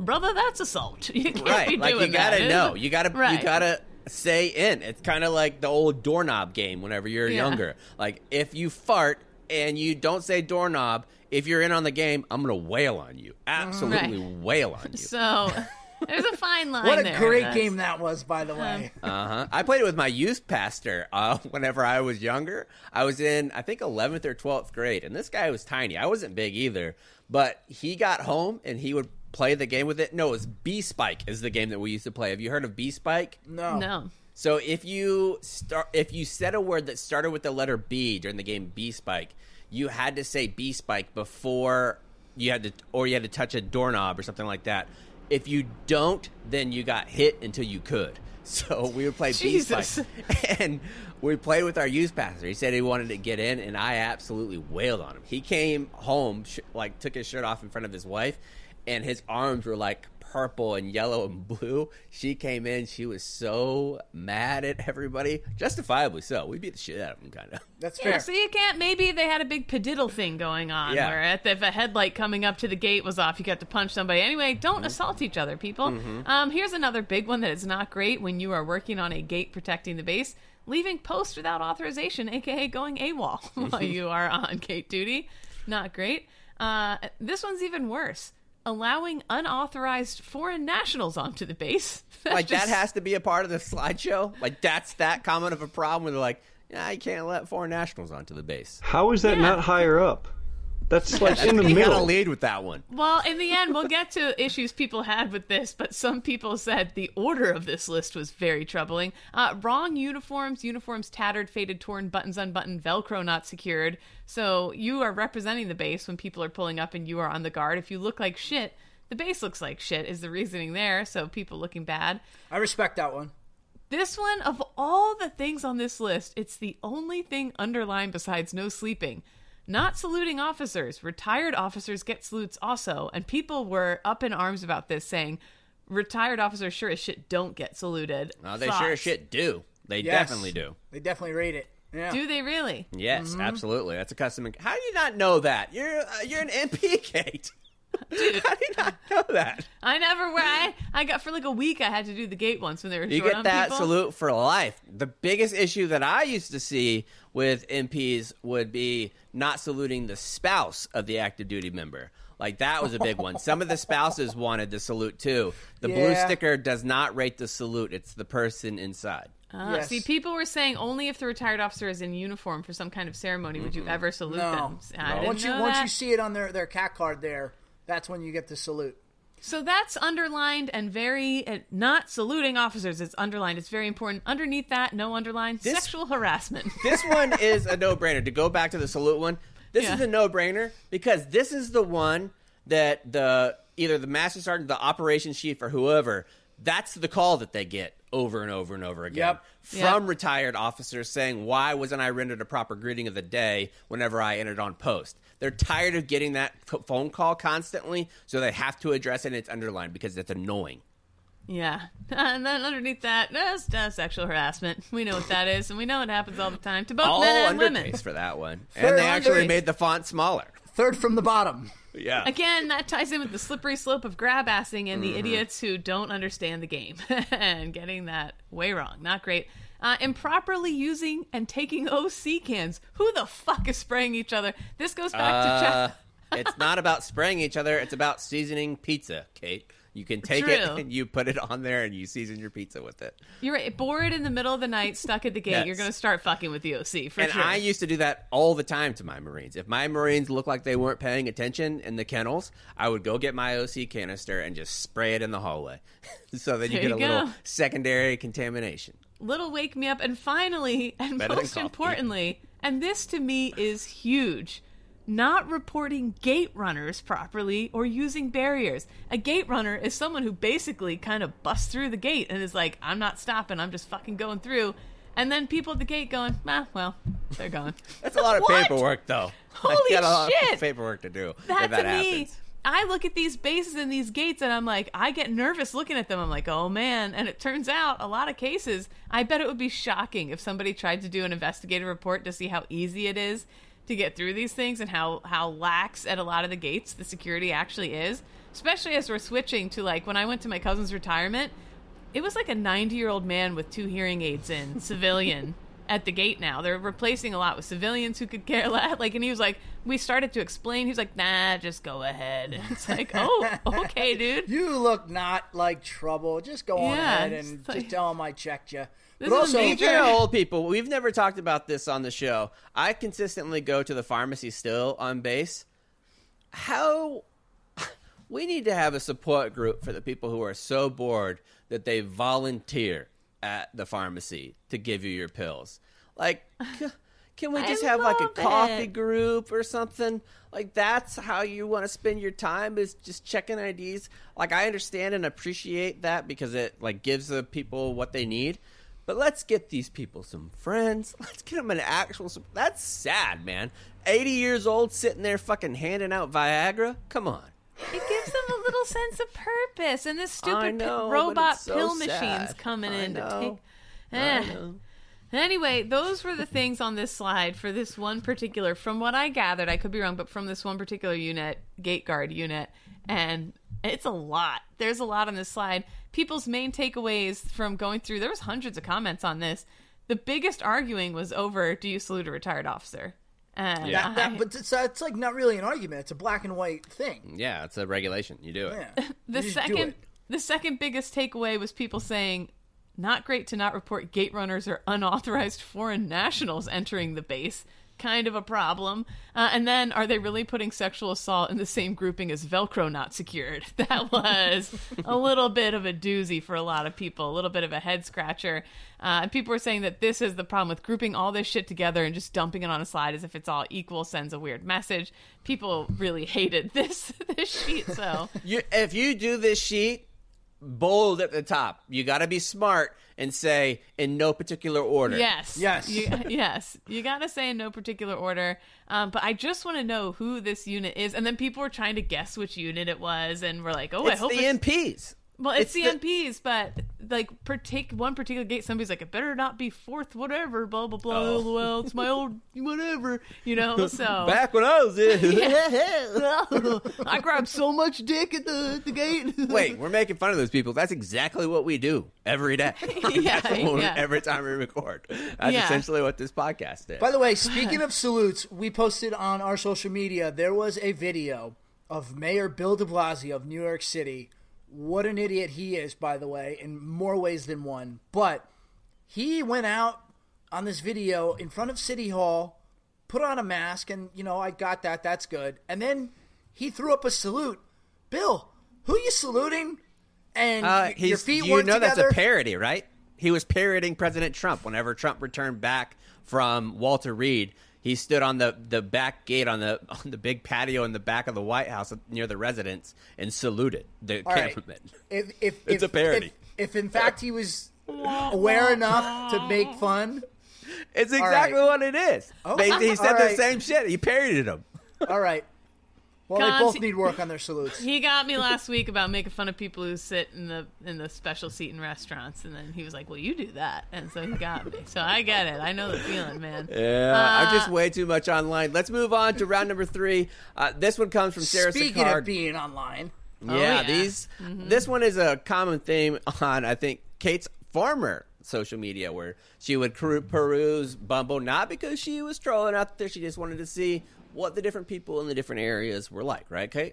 assault. You can't be doing you gotta that. know, you gotta say in. It's kind of like the old doorknob game. Whenever you're younger, like if you fart and you don't say doorknob, if you're in on the game, I'm gonna wail on you. Absolutely wail on you. So. There's a fine line. What a there. great game that was, by the way. I played it with my youth pastor whenever I was younger. I was in, I think, 11th or 12th grade, and this guy was tiny. I wasn't big either, but he got home, and he would play the game with it. No, it was B-Spike is the game that we used to play. Have you heard of B-Spike? No. So if you said a word that started with the letter B during the game B-Spike, you had to say B-Spike before you had to touch a doorknob or something like that. If you don't, then you got hit until you could. So we would play B-Spike. And we played with our youth pastor. He said he wanted to get in, and I absolutely wailed on him. He came home, took his shirt off in front of his wife, and his arms were like purple and yellow and blue. She came in. She was so mad at everybody. Justifiably so. We beat the shit out of him, kind of. That's fair. So you can't, maybe they had a big padiddle thing going on where if a headlight coming up to the gate was off, you got to punch somebody. Anyway, don't assault each other, people. Here's another big one that is not great when you are working on a gate protecting the base. Leaving post without authorization, a.k.a. going AWOL while you are on gate duty. Not great. This one's even worse. Allowing unauthorized foreign nationals onto the base. That has to be a part of the slideshow? Like, that's that common of a problem where they're like, yeah, you can't let foreign nationals onto the base. How is that not higher up? That's like in the middle. You gotta lead with that one. Well, in the end, we'll get to issues people had with this, but some people said the order of this list was very troubling. Wrong uniforms tattered, faded, torn, buttons unbuttoned, Velcro not secured. So you are representing the base when people are pulling up and you are on the guard. If you look like shit, the base looks like shit is the reasoning there, so people looking bad. I respect that one. This one, of all the things on this list, it's the only thing underlined besides no sleeping. Not saluting officers. Retired officers get salutes also. And people were up in arms about this, saying retired officers sure as shit don't get saluted. Oh, they sure as shit do. They definitely do. They definitely rate it. Yeah. Do they really? Yes, absolutely. That's a custom. How do you not know that? You're an MP, Kate. Dude. How do you not know that? I never. I got for like a week. I had to do the gate once when they were. You short get on that people. salute for life. The biggest issue that I used to see with MPs would be not saluting the spouse of the active duty member. Like, that was a big one. Some of the spouses wanted the salute too. The blue sticker does not rate the salute. It's the person inside. Yes. See, people were saying only if the retired officer is in uniform for some kind of ceremony would you ever salute them. Once you see it on their CAC card there, that's when you get the salute. So that's underlined and very not saluting officers. It's underlined. It's very important. Underneath that, no underline, sexual harassment. This one is a no-brainer. To go back to the salute one, this is a no-brainer because this is the one that either the master sergeant, the operations chief, or whoever, that's the call that they get over and over and over again from retired officers saying, why wasn't I rendered a proper greeting of the day whenever I entered on post? They're tired of getting that phone call constantly, so they have to address it, and it's underlined because it's annoying. Yeah. And then underneath that, that's sexual harassment. We know what that is, and we know it happens all the time to both men and women. All underpace for that one. And they actually made the font smaller. Third from the bottom. Yeah. Again, that ties in with the slippery slope of grab-assing and the idiots who don't understand the game and getting that way wrong. Not great. Improperly using and taking OC cans. Who the fuck is spraying each other? This goes back to It's not about spraying each other. It's about seasoning pizza, Kate. You can take it and you put it on there and you season your pizza with it. You're right. Bored in the middle of the night, stuck at the gate, You're going to start fucking with the OC, for sure. And I used to do that all the time to my Marines. If my Marines looked like they weren't paying attention in the kennels, I would go get my OC canister and just spray it in the hallway. So that you get a little secondary contamination. Little wake me up. And finally, and most importantly, and this to me is huge, not reporting gate runners properly or using barriers. A gate runner is someone who basically kind of busts through the gate and is like, I'm not stopping, I'm just fucking going through. And then people at the gate going, well, they're gone. That's a lot of paperwork, though. Holy shit! A lot of paperwork to do. That if that to happens. me, I look at these bases and these gates and I'm like, I get nervous looking at them. I'm like, oh man. And it turns out a lot of cases, I bet it would be shocking if somebody tried to do an investigative report to see how easy it is to get through these things and how lax at a lot of the gates the security actually is, especially as we're switching to, like, when I went to my cousin's retirement, it was like a 90-year-old man with 2 hearing aids in, civilian, at the gate now. They're replacing a lot with civilians who could care less. Like, and he was like, we started to explain. He was like, nah, just go ahead. And it's like, oh, okay, dude. You look not like trouble. Just go on ahead and just tell him I checked you. This But is also, major. Speaking of old people, we've never talked about this on the show. I consistently go to the pharmacy still on base. We need to have a support group for the people who are so bored that they volunteer at the pharmacy to give you your pills. Like, can we just have like a coffee group or something? Like, that's how you want to spend your time, is just checking IDs. Like, I understand and appreciate that because it like gives the people what they need. But let's get these people some friends. Let's get them an actual... That's sad, man. 80 years old sitting there fucking handing out Viagra? Come on. It gives them a little sense of purpose. And this stupid know, robot so pill sad. machines coming in to take... I know. Anyway, those were the things on this slide for this one particular... From what I gathered, I could be wrong, but from this one particular unit, Gate Guard unit, and it's a lot. There's a lot on this slide. People's main takeaways from going through... There was hundreds of comments on this. The biggest arguing was over, do you salute a retired officer? And but it's like not really an argument. It's a black and white thing. Yeah, it's a regulation. You do it. Yeah. The second biggest takeaway was people saying, not great to not report gate runners or unauthorized foreign nationals entering the base. Kind of a problem. And then, are they really putting sexual assault in the same grouping as Velcro not secured? That was a little bit of a doozy for a lot of people, a little bit of a head scratcher. And people were saying that this is the problem with grouping all this shit together and just dumping it on a slide as if it's all equal sends a weird message. People really hated this sheet. So If you do this sheet, bold at the top. You got to be smart and say in no particular order. Yes. Yes. You got to say in no particular order. But I just want to know who this unit is. And then people were trying to guess which unit it was. And we're like, I hope it's the MPs. Well, it's the MPs, but like one particular gate, somebody's like, it better not be 4th whatever, blah, blah, blah, LOL, it's my old whatever, so. Back when I was in. I grabbed so much dick at the gate. Wait, we're making fun of those people. That's exactly what we do every day. Every time we record. That's essentially what this podcast is. By the way, speaking of salutes, we posted on our social media, there was a video of Mayor Bill de Blasio of New York City. What an idiot he is, by the way, in more ways than one. But he went out on this video in front of City Hall, put on a mask, and, I got that. That's good. And then he threw up a salute. Bill, who you saluting? And your feet weren't together. That's a parody, right? He was parodying President Trump whenever Trump returned back from Walter Reed. He stood on the back gate on the big patio in the back of the White House near the residence and saluted the cameraman. It's a parody. If in fact he was aware enough to make fun, it's exactly what it is. He said the same shit. He parodied him. All right. Well, they both need work on their salutes. He got me last week about making fun of people who sit in the special seat in restaurants, and then he was like, well, you do that. And so he got me. So I get it. I know the feeling, man. Yeah, I'm just way too much online. Let's move on to round number 3. This one comes from Sarah Speaking Sicard. of being online. This one is a common theme on, I think, Kate's former social media where she would peruse Bumble, not because she was trolling out there. She just wanted to see what the different people in the different areas were like. Right, Kate?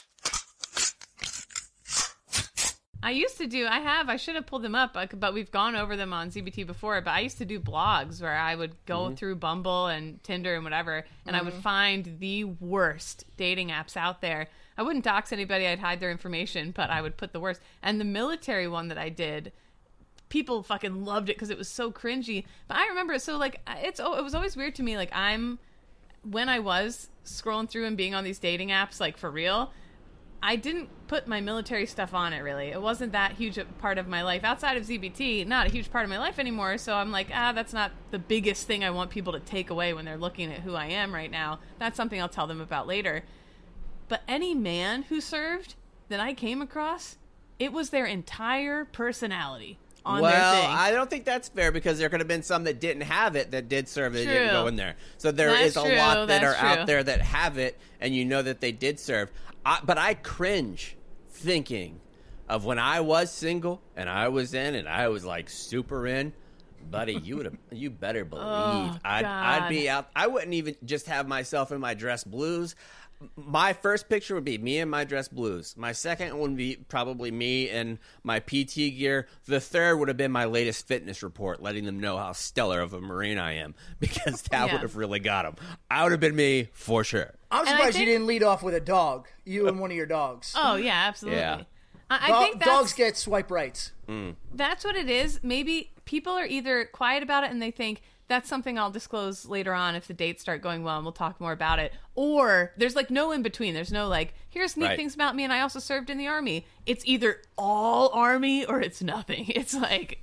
I used to do, I should have pulled them up, but we've gone over them on ZBT before, but I used to do blogs where I would go through Bumble and Tinder and whatever, and I would find the worst dating apps out there. I wouldn't dox anybody, I'd hide their information, but I would put the worst. And the military one that I did, people fucking loved it because it was so cringy. But I remember, so like, it was always weird to me, like when I was scrolling through and being on these dating apps, like for real, I didn't put my military stuff on it, really. It wasn't that huge a part of my life. Outside of ZBT, not a huge part of my life anymore, so I'm like, that's not the biggest thing I want people to take away when they're looking at who I am right now. That's something I'll tell them about later. But any man who served that I came across, it was their entire personality on their thing. Well, I don't think that's fair because there could have been some that didn't have it that did serve that didn't go in there. So there is a lot that are out there that have it, and you know that they did serve. But I cringe thinking of when I was single and I was in and I was like super in, buddy. You better believe I'd be out. I wouldn't even just have myself in my dress blues. My first picture would be me in my dress blues. My second would be probably me in my PT gear. The third would have been my latest fitness report, letting them know how stellar of a Marine I am, because that would have really got them. I would have been me for sure. I'm surprised you didn't lead off with a dog, you and one of your dogs. Oh, yeah, absolutely. Yeah. I think dogs get swipe rights. That's what it is. Maybe people are either quiet about it and they think, that's something I'll disclose later on if the dates start going well and we'll talk more about it. Or there's like no in between. There's no like, here's neat things about me and I also served in the Army. It's either all Army or it's nothing. It's like,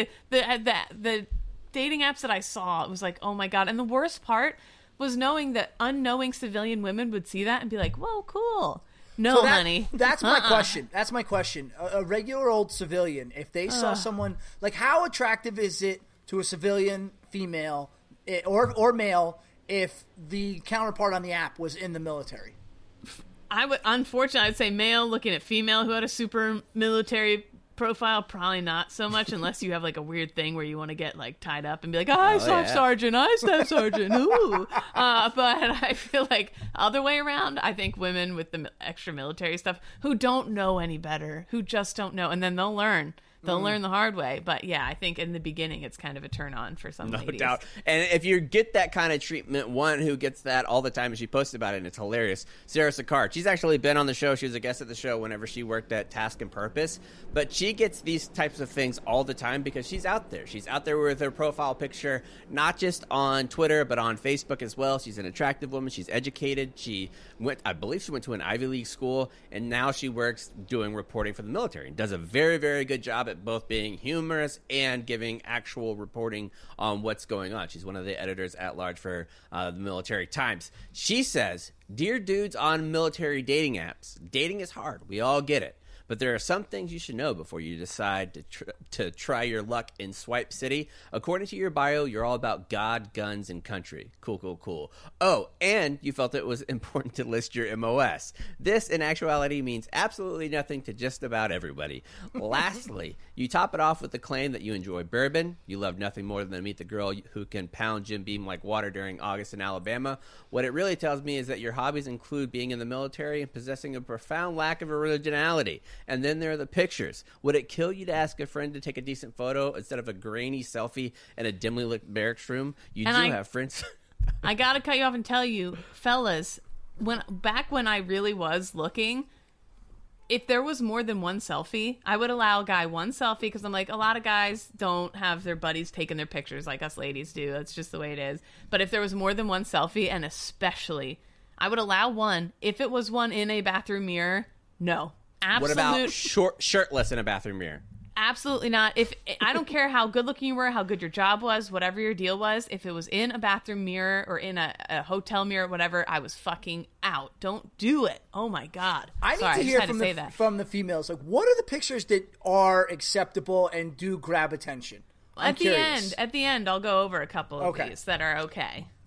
the dating apps that I saw, it was like, oh my God. And the worst part was knowing that unknowing civilian women would see that and be like, whoa, cool. No, honey. That's my question. That's my question. A regular old civilian, if they saw someone, like how attractive is it to a civilian female or male if the counterpart on the app was in the military? Unfortunately, I'd say male looking at female who had a super military profile, probably not so much, unless you have like a weird thing where you want to get like tied up and be like, Staff Sergeant, ooh. But I feel like other way around, I think women with the extra military stuff who don't know any better, who just don't know, and then they'll learn. They'll learn the hard way. But yeah, I think in the beginning, it's kind of a turn on for some ladies. No doubt. And if you get that kind of treatment, one who gets that all the time, and she posts about it, and it's hilarious, Sarah Sicard. She's actually been on the show. She was a guest at the show whenever she worked at Task and Purpose. But she gets these types of things all the time because she's out there. She's out there with her profile picture, not just on Twitter, but on Facebook as well. She's an attractive woman. She's educated. I believe she went to an Ivy League school, and now she works doing reporting for the military and does a very, very good job at both being humorous and giving actual reporting on what's going on. She's one of the editors at large for the Military Times. She says, "Dear dudes on military dating apps, dating is hard. We all get it. But there are some things you should know before you decide to try your luck in Swipe City. According to your bio, you're all about God, guns, and country. Cool, cool, cool. Oh, and you felt it was important to list your MOS. This, in actuality, means absolutely nothing to just about everybody. Lastly, you top it off with the claim that you enjoy bourbon. You love nothing more than to meet the girl who can pound Jim Beam like water during August in Alabama. What it really tells me is that your hobbies include being in the military and possessing a profound lack of originality. And then there are the pictures. Would it kill you to ask a friend to take a decent photo instead of a grainy selfie in a dimly lit barracks room? You have friends. I got to cut you off and tell you, fellas, back when I really was looking, if there was more than one selfie, I would allow a guy one selfie because I'm like, a lot of guys don't have their buddies taking their pictures like us ladies do. That's just the way it is. But if there was more than one selfie, and especially, I would allow one. If it was one in a bathroom mirror, no. What about shirtless in a bathroom mirror? Absolutely not. I don't care how good looking you were, how good your job was, whatever your deal was. If it was in a bathroom mirror or in a hotel mirror, whatever, I was fucking out. Don't do it. Oh my God. I need to hear from the females. Like, what are the pictures that are acceptable and do grab attention? At the end, I'll go over a couple of these that are okay.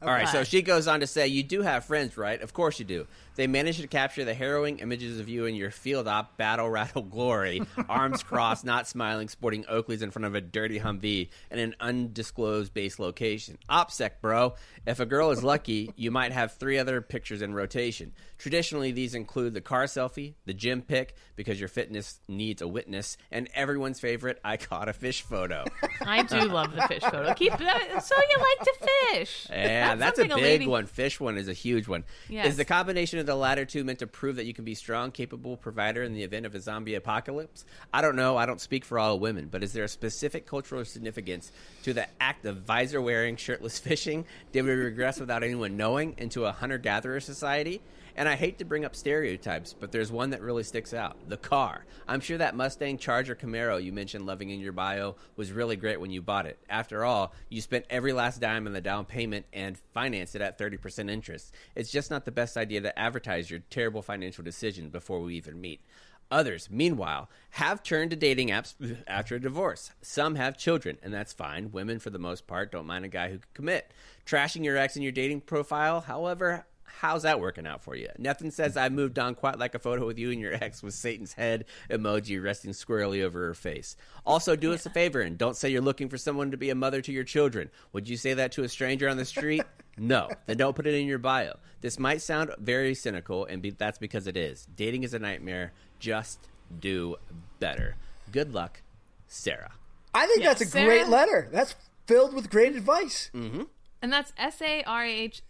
All right, so she goes on to say, you do have friends, right? Of course you do. They managed to capture the harrowing images of you in your field op battle rattle glory, arms crossed, not smiling, sporting Oakleys in front of a dirty Humvee in an undisclosed base location. OPSEC, bro. If a girl is lucky, you might have 3 other pictures in rotation. Traditionally, these include the car selfie, the gym pic, because your fitness needs a witness, and everyone's favorite, I caught a fish photo. I do love the fish photo. Keep that. So you like to fish. Yeah, that's a big one. Fish one is a huge one. Yes. Is the combination of the latter two meant to prove that you can be strong, capable provider in the event of a zombie apocalypse? I don't know. I don't speak for all women, but is there a specific cultural significance to the act of visor-wearing, shirtless fishing? Did we regress without anyone knowing into a hunter-gatherer society? And I hate to bring up stereotypes, but there's one that really sticks out. The car. I'm sure that Mustang Charger Camaro you mentioned loving in your bio was really great when you bought it. After all, you spent every last dime on the down payment and financed it at 30% interest. It's just not the best idea to advertise your terrible financial decision before we even meet. Others, meanwhile, have turned to dating apps after a divorce. Some have children, and that's fine. Women, for the most part, don't mind a guy who can commit. Trashing your ex in your dating profile, however, how's that working out for you? Nothing says I moved on quite like a photo with you and your ex with Satan's head emoji resting squarely over her face. Also, do us a favor and don't say you're looking for someone to be a mother to your children. Would you say that to a stranger on the street? No. Then don't put it in your bio. This might sound very cynical, and that's because it is. Dating is a nightmare. Just do better. Good luck, Sarah. I think that's a great letter. That's filled with great advice. Mm-hmm. And that's SarahSicard.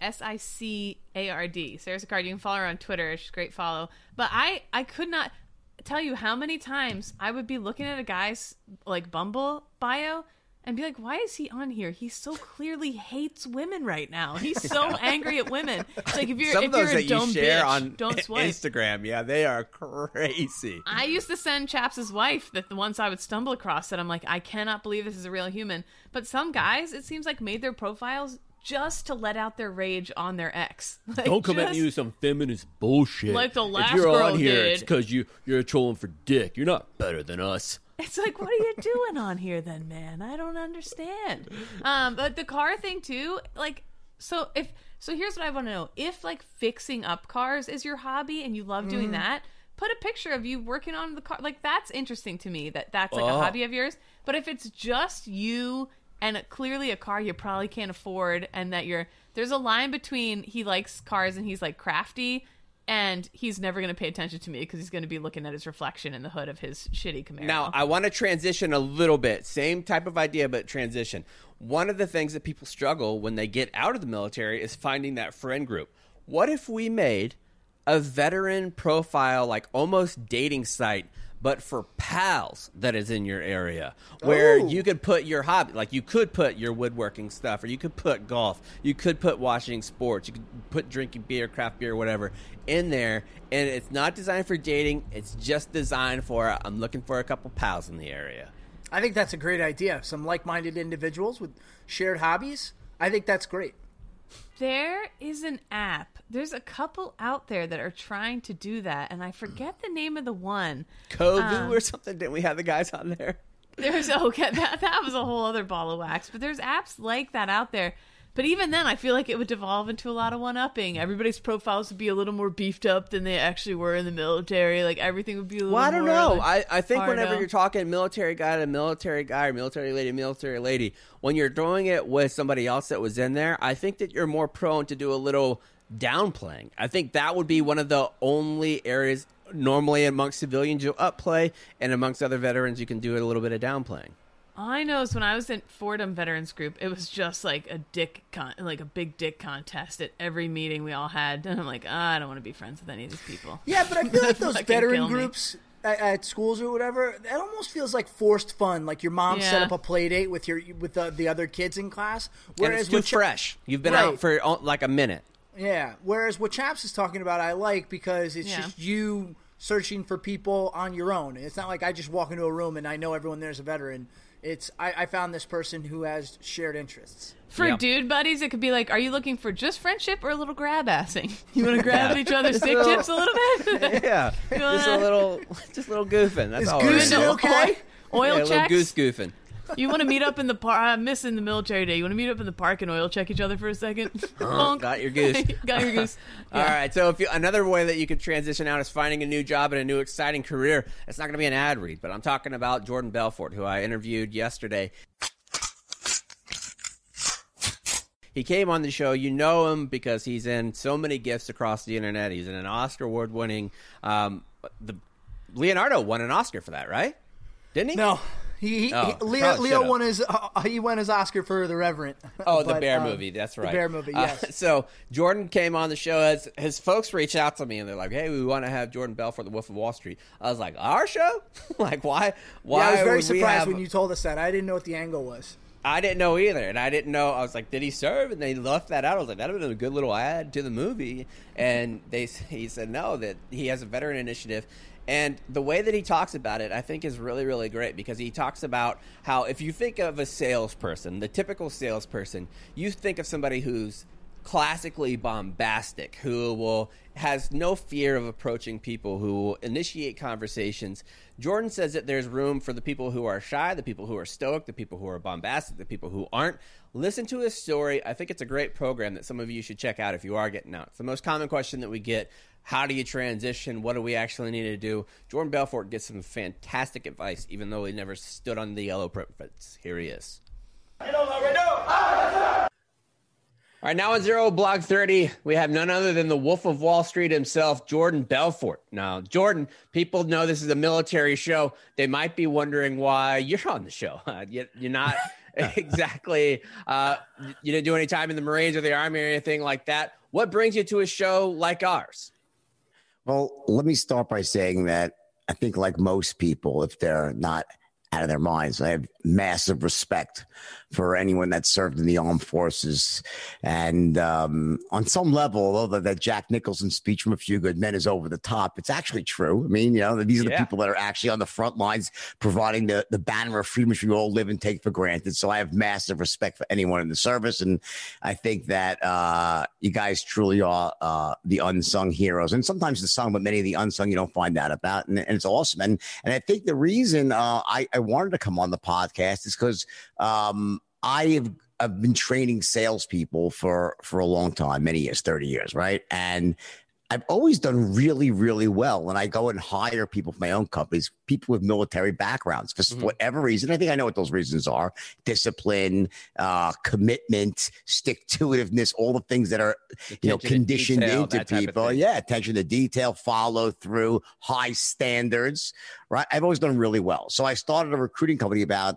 Sarah Sicard. You can follow her on Twitter. She's a great follow. But I could not tell you how many times I would be looking at a guy's like Bumble bio and be like, why is he on here? He so clearly hates women right now. He's so angry at women. It's like if you're a dumb bitch, on don't swipe. Instagram, yeah, they are crazy. I used to send Chaps' wife the ones I would stumble across that I'm like, I cannot believe this is a real human. But some guys, it seems like, made their profiles just to let out their rage on their ex. Like, don't come at me with some feminist bullshit. Like the last if you're girl on here, did. it's because you're trolling for dick. You're not better than us. It's like, what are you doing on here then, man? I don't understand. But the car thing too, like, so here's what I want to know. If like fixing up cars is your hobby and you love doing that, put a picture of you working on the car. Like, that's interesting to me that's like a hobby of yours. But if it's just you and clearly a car you probably can't afford, and that there's a line between he likes cars and he's like crafty, and he's never going to pay attention to me because he's going to be looking at his reflection in the hood of his shitty Camaro. Now, I want to transition a little bit. Same type of idea, but transition. One of the things that people struggle when they get out of the military is finding that friend group. What if we made a veteran profile, like almost dating site, but for pals that is in your area, where you could put your hobby, like you could put your woodworking stuff, or you could put golf, you could put watching sports, you could put drinking beer, craft beer, whatever, in there. And it's not designed for dating. It's just designed for, I'm looking for a couple pals in the area. I think that's a great idea. Some like-minded individuals with shared hobbies. I think that's great. There is an app. There's a couple out there that are trying to do that, and I forget the name of the one. Kovu or something? Didn't we have the guys on there? There's that was a whole other ball of wax. But there's apps like that out there. But even then, I feel like it would devolve into a lot of one-upping. Everybody's profiles would be a little more beefed up than they actually were in the military. Like, everything would be a little more... Well, I don't know. I think hardo. Whenever you're talking military guy to military guy or military lady, when you're doing it with somebody else that was in there, I think that you're more prone to do a little downplaying. I think that would be one of the only areas normally amongst civilians you'll upplay, and amongst other veterans you can do a little bit of downplaying. All I know is when I was in Fordham Veterans Group, it was just like a big dick contest at every meeting we all had. And I'm like, I don't want to be friends with any of these people. Yeah, but I feel like those veteran groups at schools or whatever, that almost feels like forced fun. Like your mom set up a play date with the other kids in class. Whereas and it's too fresh. You've been out for like a minute. Yeah. Whereas what Chaps is talking about, I like, because it's just you searching for people on your own. It's not like I just walk into a room and I know everyone there's a veteran. It's I found this person who has shared interests. For dude buddies, it could be like, are you looking for just friendship or a little grab-assing? You want to grab at each other's stick tips a little bit? Yeah. Just a little goofing. That's all. Goosing okay? Oil checks? A little goose goofing. You want to meet up in the park? I'm missing the military day. You want to meet up in the park and oil check each other for a second? Got your goose. Got your goose. Yeah. All right. So another way that you could transition out is finding a new job and a new exciting career. It's not going to be an ad read, but I'm talking about Jordan Belfort, who I interviewed yesterday. He came on the show. You know him because he's in so many gifts across the internet. He's in an Oscar award-winning. Leonardo won an Oscar for that, right? Didn't he? No. Leo won he won his Oscar for The Revenant. Oh, the Bear movie. That's right. The Bear movie, yes. So Jordan came on the show. His folks reached out to me, and they're like, hey, we want to have Jordan Belfort, the Wolf of Wall Street. I was like, our show? Like, why? Yeah, I was very surprised when you told us that. I didn't know what the angle was. I didn't know either, and I didn't know. I was like, did he serve? And they left that out. I was like, that would have been a good little add to the movie. And he said no, that he has a veteran initiative. And the way that he talks about it, I think, is really, really great, because he talks about how if you think of a salesperson, the typical salesperson, you think of somebody who's classically bombastic, who has no fear of approaching people, who will initiate conversations. Jordan says that there's room for the people who are shy, the people who are stoic, the people who are bombastic, the people who aren't. Listen to his story. I think it's a great program that some of you should check out if you are getting out. It's the most common question that we get. How do you transition? What do we actually need to do? Jordan Belfort gets some fantastic advice, even though he never stood on the yellow prints. Here he is. All right, now on Zero Blog 30, we have none other than the Wolf of Wall Street himself, Jordan Belfort. Now, Jordan, people know this is a military show. They might be wondering why you're on the show. You're not exactly, you didn't do any time in the Marines or the Army or anything like that. What brings you to a show like ours? Well, let me start by saying that I think, like most people, if they're not out of their minds, I have massive respect for anyone that served in the armed forces. And on some level, although that Jack Nicholson speech from A Few Good Men is over the top, it's actually true. I mean, these are the people that are actually on the front lines providing the banner of freedom which we all live and take for granted. So I have massive respect for anyone in the service. And I think that you guys truly are the unsung heroes. And sometimes the sung, but many of the unsung you don't find out about. And it's awesome. And I think the reason I wanted to come on the podcast is because I've been training salespeople for a long time, many years, 30 years, right? And I've always done really, really well. And I go and hire people for my own companies, people with military backgrounds for whatever reason. I think I know what those reasons are: discipline, commitment, stick-to-itiveness, all the things that are conditioned into people. Yeah, attention to detail, follow through, high standards, right? I've always done really well. So I started a recruiting company about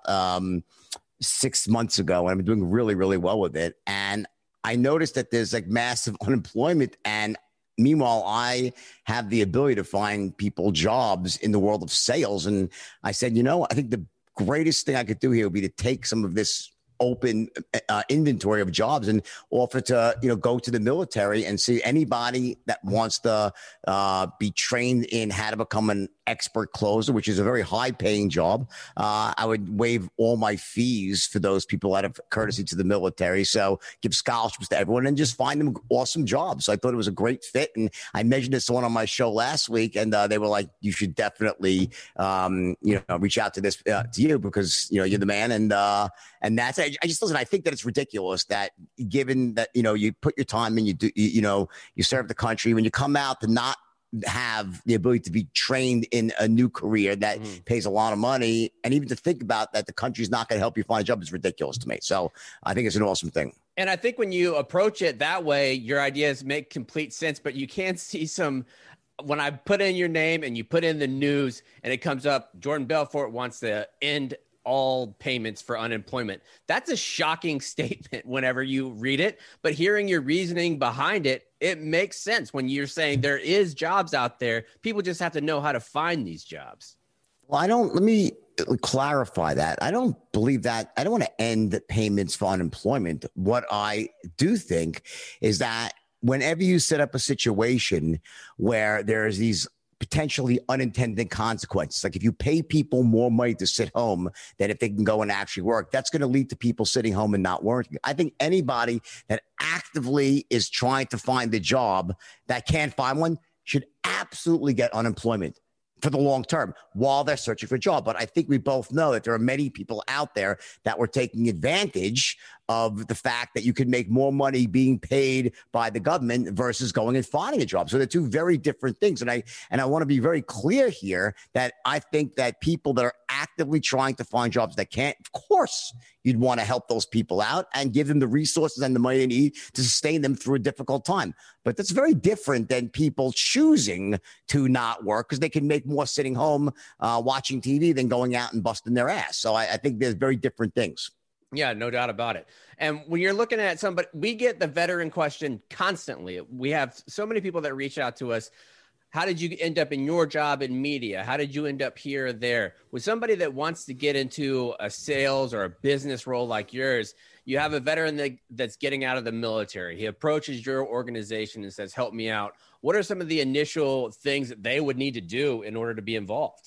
6 months ago, and I've been doing really, really well with it. And I noticed that there's like massive unemployment, and meanwhile, I have the ability to find people jobs in the world of sales. And I said, I think the greatest thing I could do here would be to take some of this open inventory of jobs and offer to, go to the military and see anybody that wants to be trained in how to become an expert closer, which is a very high paying job. I would waive all my fees for those people out of courtesy to the military. So give scholarships to everyone and just find them awesome jobs. So I thought it was a great fit. And I mentioned this to one on my show last week, and they were like, you should definitely, reach out to this, to you, because, you're the man. And that's, I just listen, I think that it's ridiculous that given that, you put your time in, you do, you serve the country, when you come out to not have the ability to be trained in a new career that pays a lot of money, and even to think about that the country's not going to help you find a job is ridiculous to me. So I think it's an awesome thing. And I think when you approach it that way, your ideas make complete sense, but you can see when I put in your name and you put in the news and it comes up, Jordan Belfort wants to end all payments for unemployment. That's a shocking statement whenever you read it, but hearing your reasoning behind it, it makes sense when you're saying there is jobs out there. People just have to know how to find these jobs. Well, let me clarify that. I don't believe that. I don't want to end payments for unemployment. What I do think is that whenever you set up a situation where there's these potentially unintended consequences, like if you pay people more money to sit home than if they can go and actually work, that's going to lead to people sitting home and not working. I think anybody that actively is trying to find a job that can't find one should absolutely get unemployment for the long term while they're searching for a job. But I think we both know that there are many people out there that were taking advantage of the fact that you could make more money being paid by the government versus going and finding a job. So they're two very different things. And I want to be very clear here that I think that people that are actively trying to find jobs that can't, of course, you'd want to help those people out and give them the resources and the money they need to sustain them through a difficult time. But that's very different than people choosing to not work because they can make more sitting home watching TV than going out and busting their ass. So I think there's very different things. Yeah, no doubt about it. And when you're looking at somebody, we get the veteran question constantly. We have so many people that reach out to us. How did you end up in your job in media? How did you end up here or there? With somebody that wants to get into a sales or a business role like yours, you have a veteran that's getting out of the military. He approaches your organization and says, help me out. What are some of the initial things that they would need to do in order to be involved?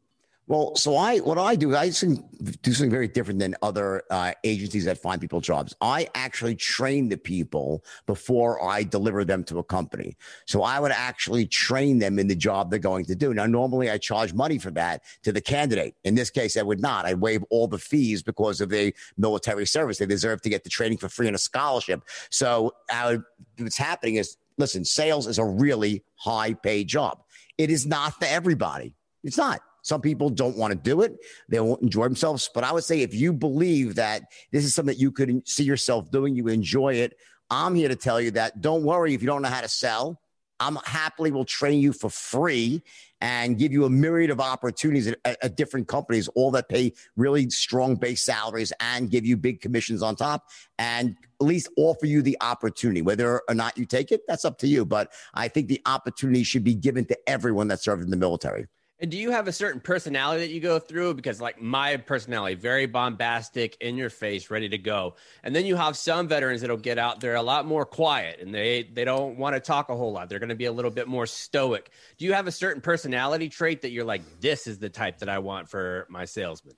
Well, so I do something very different than other agencies that find people jobs. I actually train the people before I deliver them to a company. So I would actually train them in the job they're going to do. Now, normally I charge money for that to the candidate. In this case, I would not. I waive all the fees because of the military service. They deserve to get the training for free and a scholarship. So what's happening is, listen, sales is a really high paid job. It is not for everybody. It's not. Some people don't want to do it. They won't enjoy themselves. But I would say if you believe that this is something that you could see yourself doing, you enjoy it, I'm here to tell you that don't worry if you don't know how to sell. I'm happily will train you for free and give you a myriad of opportunities at different companies, all that pay really strong base salaries and give you big commissions on top and at least offer you the opportunity. Whether or not you take it, that's up to you. But I think the opportunity should be given to everyone that served in the military. And do you have a certain personality that you go through? Because like my personality, very bombastic, in your face, ready to go. And then you have some veterans that'll get out there a lot more quiet and they don't want to talk a whole lot. They're going to be a little bit more stoic. Do you have a certain personality trait that you're like, this is the type that I want for my salesman?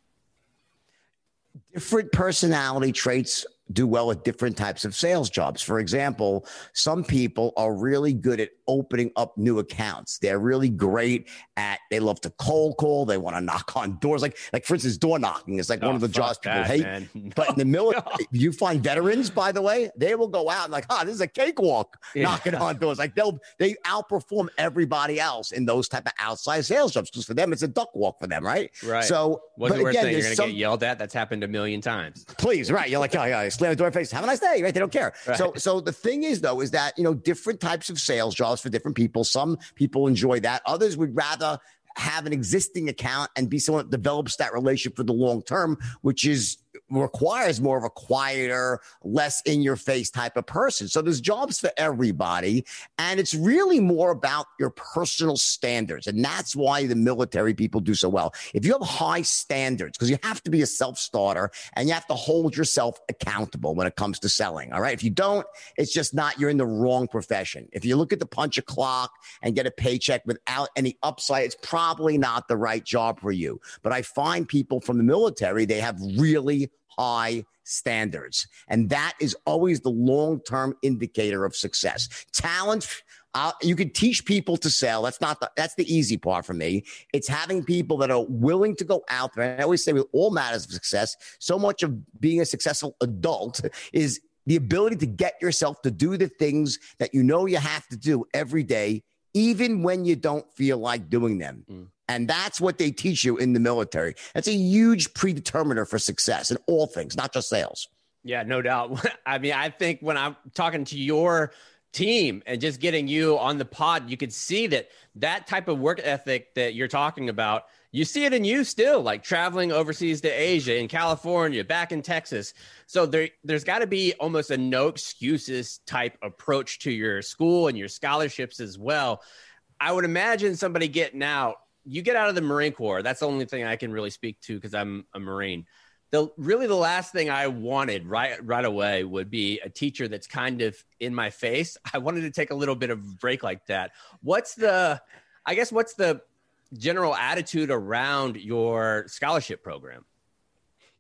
Different personality traits do well with different types of sales jobs. For example, some people are really good at opening up new accounts. They're really great at, they love to cold call. They want to knock on doors. Like for instance, door knocking is like one of the jobs people hate. No. But in the military, you find veterans, by the way, they will go out and like, this is a cakewalk knocking on doors. Like they outperform everybody else in those type of outside sales jobs. Because for them, it's a duck walk for them, right? Right. So, what's the worst thing? You're going to get yelled at? That's happened a million times. Please, right. You're like, slam the door in face. Have a nice day, right? They don't care. Right. So the thing is, though, is that, different types of sales jobs for different people. Some people enjoy that. Others would rather have an existing account and be someone that develops that relationship for the long term, which requires more of a quieter, less in your face type of person. So there's jobs for everybody. And it's really more about your personal standards. And that's why the military people do so well. If you have high standards, because you have to be a self-starter and you have to hold yourself accountable when it comes to selling. All right. If you don't, it's just not, you're in the wrong profession. If you look at the punch a clock and get a paycheck without any upside, it's probably not the right job for you. But I find people from the military, they have really high standards. And that is always the long-term indicator of success. Talent, you can teach people to sell. That's the easy part for me. It's having people that are willing to go out there. And I always say with all matters of success, so much of being a successful adult is the ability to get yourself to do the things that you know you have to do every day, even when you don't feel like doing them. And that's what they teach you in the military. That's a huge predeterminer for success in all things, not just sales. Yeah, no doubt. I mean, I think when I'm talking to your team and just getting you on the pod, you could see that type of work ethic that you're talking about, you see it in you still, like traveling overseas to Asia, in California, back in Texas. So there's got to be almost a no excuses type approach to your school and your scholarships as well. I would imagine somebody getting out, you get out of the Marine Corps. That's the only thing I can really speak to because I'm a Marine. The last thing I wanted right away would be a teacher that's kind of in my face. I wanted to take a little bit of a break like that. What's the general attitude around your scholarship program?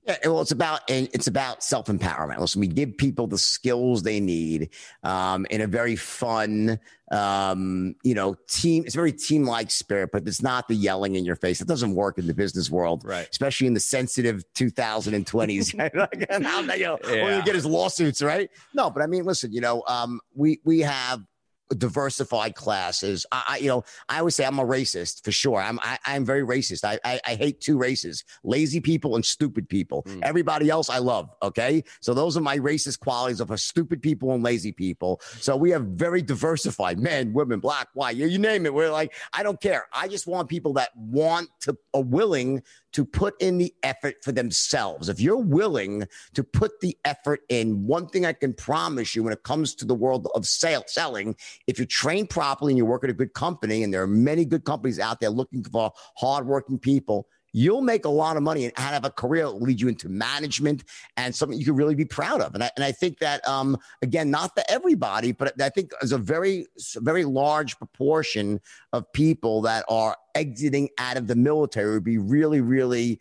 Yeah, well, it's about self-empowerment. Listen, we give people the skills they need in a very fun, team. It's a very team-like spirit, but it's not the yelling in your face. It doesn't work in the business world, right? Especially in the sensitive 2020s. All you get is lawsuits, right? No, but I mean, listen, we have diversified classes. I always say I'm a racist for sure. I'm very racist. I hate two races: lazy people and stupid people. Everybody else I love. Okay, so those are my racist qualities of stupid people and lazy people. So we have very diversified men, women, black, white, you name it. We're like, I don't care. I just want people that are willing to put in the effort for themselves. If you're willing to put the effort in, one thing I can promise you when it comes to the world of selling, if you're trained properly and you work at a good company, and there are many good companies out there looking for hardworking people, you'll make a lot of money and have a career that will lead you into management and something you can really be proud of. And I think that, again, not for everybody, but I think there's a very, very large proportion of people that are exiting out of the military would be really, really,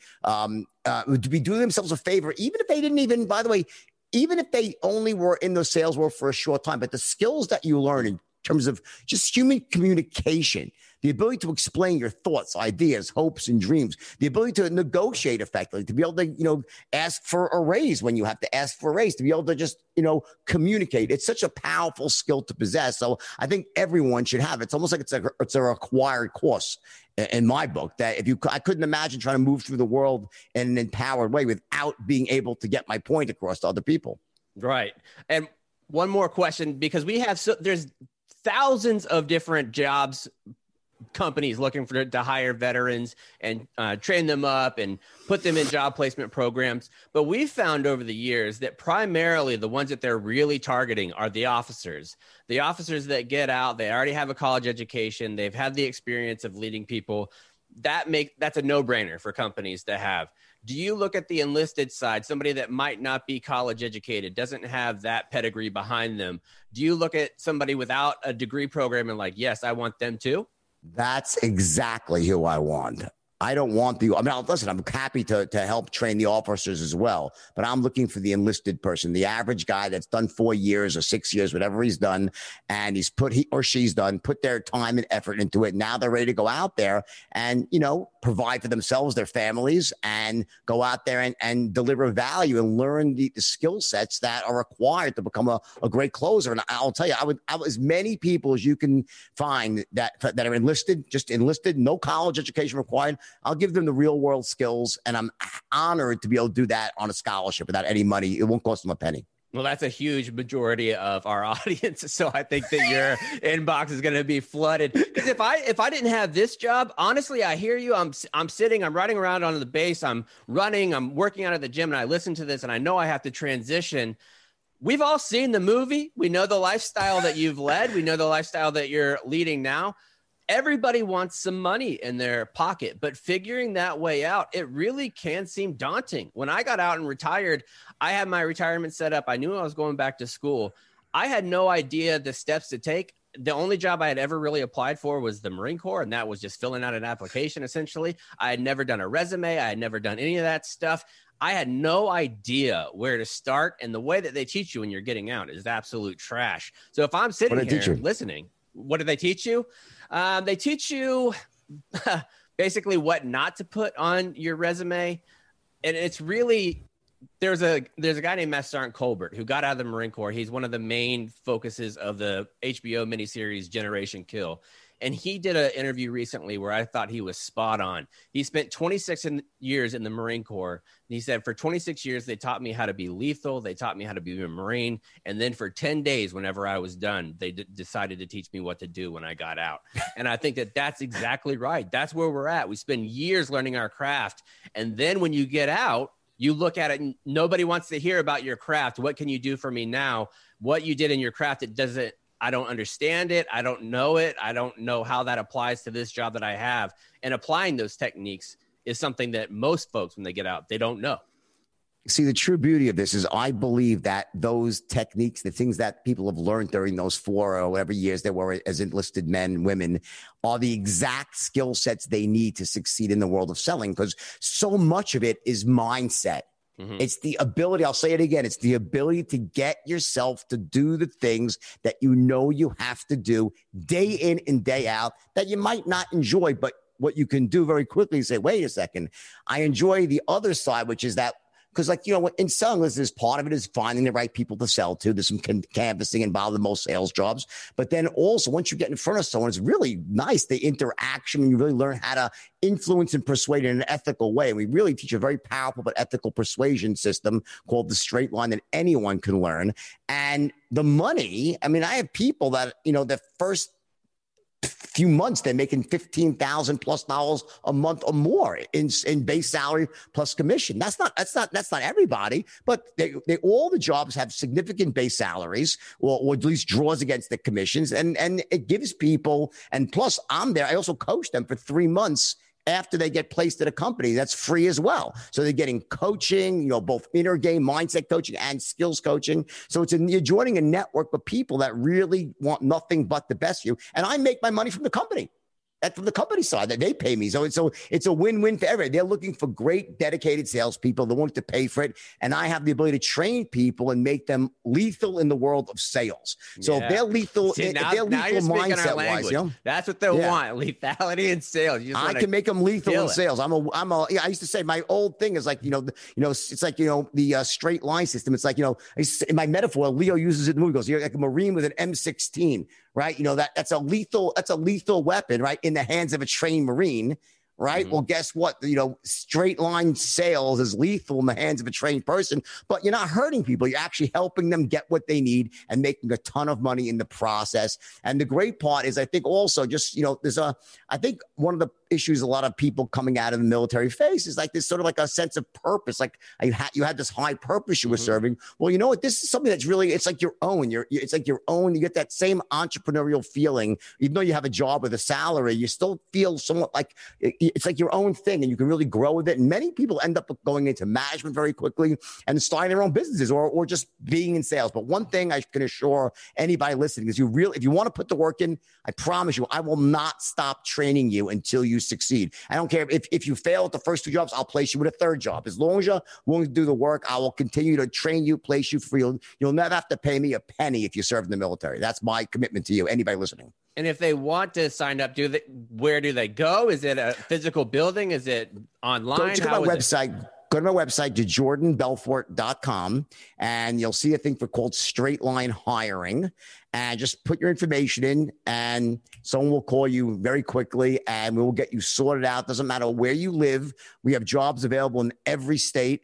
to be doing themselves a favor, even if they didn't even, by the way, even if they only were in the sales world for a short time, but the skills that you learn in terms of just human communication, the ability to explain your thoughts, ideas, hopes, and dreams, the ability to negotiate effectively, to be able to, ask for a raise when you have to ask for a raise, to be able to just, communicate. It's such a powerful skill to possess. So I think everyone should have it. It's almost like it's a required course in my book, that I couldn't imagine trying to move through the world in an empowered way without being able to get my point across to other people. Right. And one more question, because there's thousands of different jobs, companies looking to hire veterans and train them up and put them in job placement programs. But we've found over the years that primarily the ones that they're really targeting are the officers that get out. They already have a college education. They've had the experience of leading people. That's a no-brainer for companies to have. Do you look at the enlisted side, somebody that might not be college educated, doesn't have that pedigree behind them? Do you look at somebody without a degree program and like, yes, I want them too? That's exactly who I want. I don't want listen, I'm happy to help train the officers as well, but I'm looking for the enlisted person, the average guy that's done 4 years or 6 years, whatever he's done, and he or she's put their time and effort into it. Now they're ready to go out there and, provide for themselves, their families, and go out there and deliver value and learn the skill sets that are required to become a great closer. And I'll tell you, I would as many people as you can find that are enlisted, no college education required. I'll give them the real world skills, and I'm honored to be able to do that on a scholarship without any money. It won't cost them a penny. Well, that's a huge majority of our audience. So I think that your inbox is going to be flooded. Because if I didn't have this job, honestly, I hear you. I'm riding around on the base. I'm running. I'm working out at the gym, and I listen to this, and I know I have to transition. We've all seen the movie. We know the lifestyle that you've led. We know the lifestyle that you're leading now. Everybody wants some money in their pocket, but figuring that way out, it really can seem daunting. When I got out and retired, I had my retirement set up. I knew I was going back to school. I had no idea the steps to take. The only job I had ever really applied for was the Marine Corps, and that was just filling out an application, essentially. I had never done a resume. I had never done any of that stuff. I had no idea where to start, and the way that they teach you when you're getting out is absolute trash. So if I'm sitting here listening, what do they teach you? They teach you basically what not to put on your resume. And it's really, there's a guy named Matt Sergeant Colbert who got out of the Marine Corps. He's one of the main focuses of the HBO miniseries Generation Kill. And he did an interview recently where I thought he was spot on. He spent 26 years in the Marine Corps. And he said, for 26 years, they taught me how to be lethal. They taught me how to be a Marine. And then for 10 days, whenever I was done, they decided to teach me what to do when I got out. And I think that that's exactly right. That's where we're at. We spend years learning our craft. And then when you get out, you look at it and nobody wants to hear about your craft. What can you do for me now? What you did in your craft, I don't understand it. I don't know it. I don't know how that applies to this job that I have. And applying those techniques is something that most folks, when they get out, they don't know. See, the true beauty of this is I believe that those techniques, the things that people have learned during those 4 or whatever years they were as enlisted men and women, are the exact skill sets they need to succeed in the world of selling, because so much of it is mindset. Mm-hmm. It's the ability, I'll say it again, it's the ability to get yourself to do the things that you know you have to do day in and day out that you might not enjoy, but what you can do very quickly is say, wait a second, I enjoy the other side, which is that, because like, in selling this, part of it is finding the right people to sell to. There's some canvassing involved in most sales jobs. But then also once you get in front of someone, it's really nice, the interaction, and you really learn how to influence and persuade in an ethical way. And we really teach a very powerful but ethical persuasion system called the Straight Line that anyone can learn. And the money, I mean, I have people that, the first few months they're making $15,000 plus a month or more in base salary plus commission. That's not everybody, but they all the jobs have significant base salaries or at least draws against the commissions, and it gives people, and plus I'm there, I also coach them for 3 months after they get placed at a company. That's free as well. So they're getting coaching, both inner game mindset coaching and skills coaching. So you're joining a network of people that really want nothing but the best for you. And I make my money from the company. That's from the company side that they pay me. So it's a win-win for everybody. They're looking for great, dedicated salespeople. They want to pay for it. And I have the ability to train people and make them lethal in the world of sales. So if they're lethal, now you're mindset-wise, that's what they want: lethality in sales. I can make them lethal in sales. I used to say my old thing is like, it's like, the straight line system. It's like, in my metaphor, Leo uses it in the movie. He goes, you're like a Marine with an M16. Right. That's a lethal weapon, right, in the hands of a trained Marine. Right. Mm-hmm. Well, guess what? Straight line sales is lethal in the hands of a trained person, but you're not hurting people. You're actually helping them get what they need and making a ton of money in the process. And the great part is, I think also just, I think one of the issues a lot of people coming out of the military face is like this sort of like a sense of purpose. Like you had this high purpose you were serving. Well, you know what? This is something that's really, it's like your own. It's like your own. You get that same entrepreneurial feeling, even though you have a job with a salary. You still feel somewhat like it's like your own thing, and you can really grow with it. And many people end up going into management very quickly and starting their own businesses or just being in sales. But one thing I can assure anybody listening is if you want to put the work in, I promise you, I will not stop training you until you succeed. I don't care if you fail at the first 2 jobs, I'll place you with a 3rd job. As long as you're willing to do the work, I will continue to train you, place you free. You'll never have to pay me a penny if you serve in the military. That's my commitment to you, anybody listening. And if they want to sign up, where do they go? Is it a physical building? Is it online? Go to my website. Go to my website, JordanBelfort.com, and you'll see a thing called Straight Line Hiring. And just put your information in, and someone will call you very quickly, and we will get you sorted out. Doesn't matter where you live. We have jobs available in every state.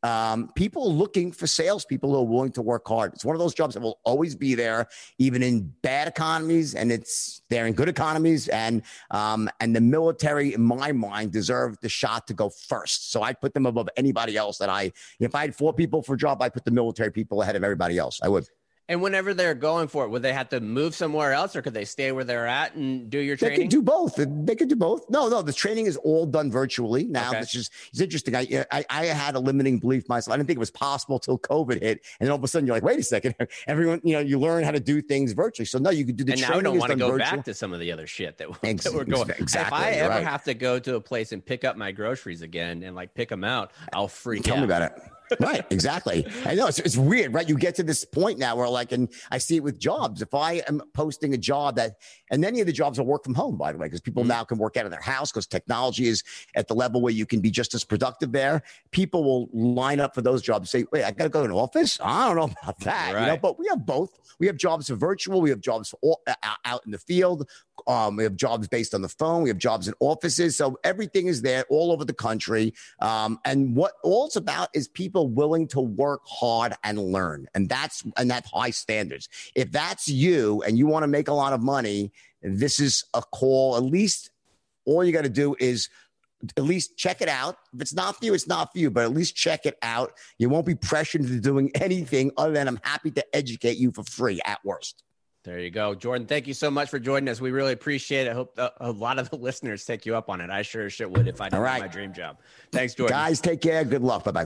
People are looking for salespeople who are willing to work hard. It's one of those jobs that will always be there, even in bad economies, and it's there in good economies. And the military, in my mind, deserve the shot to go first. So I put them above anybody else. If I had 4 people for a job, I put the military people ahead of everybody else. I would. And whenever they're going for it, would they have to move somewhere else, or could they stay where they're at and do your training? They could do both. No, the training is all done virtually now. Okay. It's interesting. I had a limiting belief myself. I didn't think it was possible till COVID hit, and then all of a sudden you're like, wait a second, everyone, you learn how to do things virtually. So no, you could do the training. And now I don't want to go back to some of the other shit that we're going. Exactly. If I ever have to go to a place and pick up my groceries again and pick them out, I'll freak out. Tell me about it. Right, exactly. I know it's weird, right? You get to this point now where and I see it with jobs. If I am posting a job and many of the jobs are work from home, by the way, because people now can work out of their house because technology is at the level where you can be just as productive there. People will line up for those jobs and say, wait, I got to go to an office? I don't know about that, right. But we have both. We have jobs for virtual. We have jobs for out in the field. We have jobs based on the phone. We have jobs in offices. So everything is there all over the country. And what all it's about is people willing to work hard and learn. And that's high standards. If that's you and you want to make a lot of money, this is a call. At least all you got to do is at least check it out. If it's not for you, it's not for you, but at least check it out. You won't be pressured into doing anything other than I'm happy to educate you for free at worst. There you go. Jordan, thank you so much for joining us. We really appreciate it. I hope a lot of the listeners take you up on it. I sure as shit would if I didn't have my dream job. Thanks, Jordan. Guys, take care. Good luck. Bye-bye.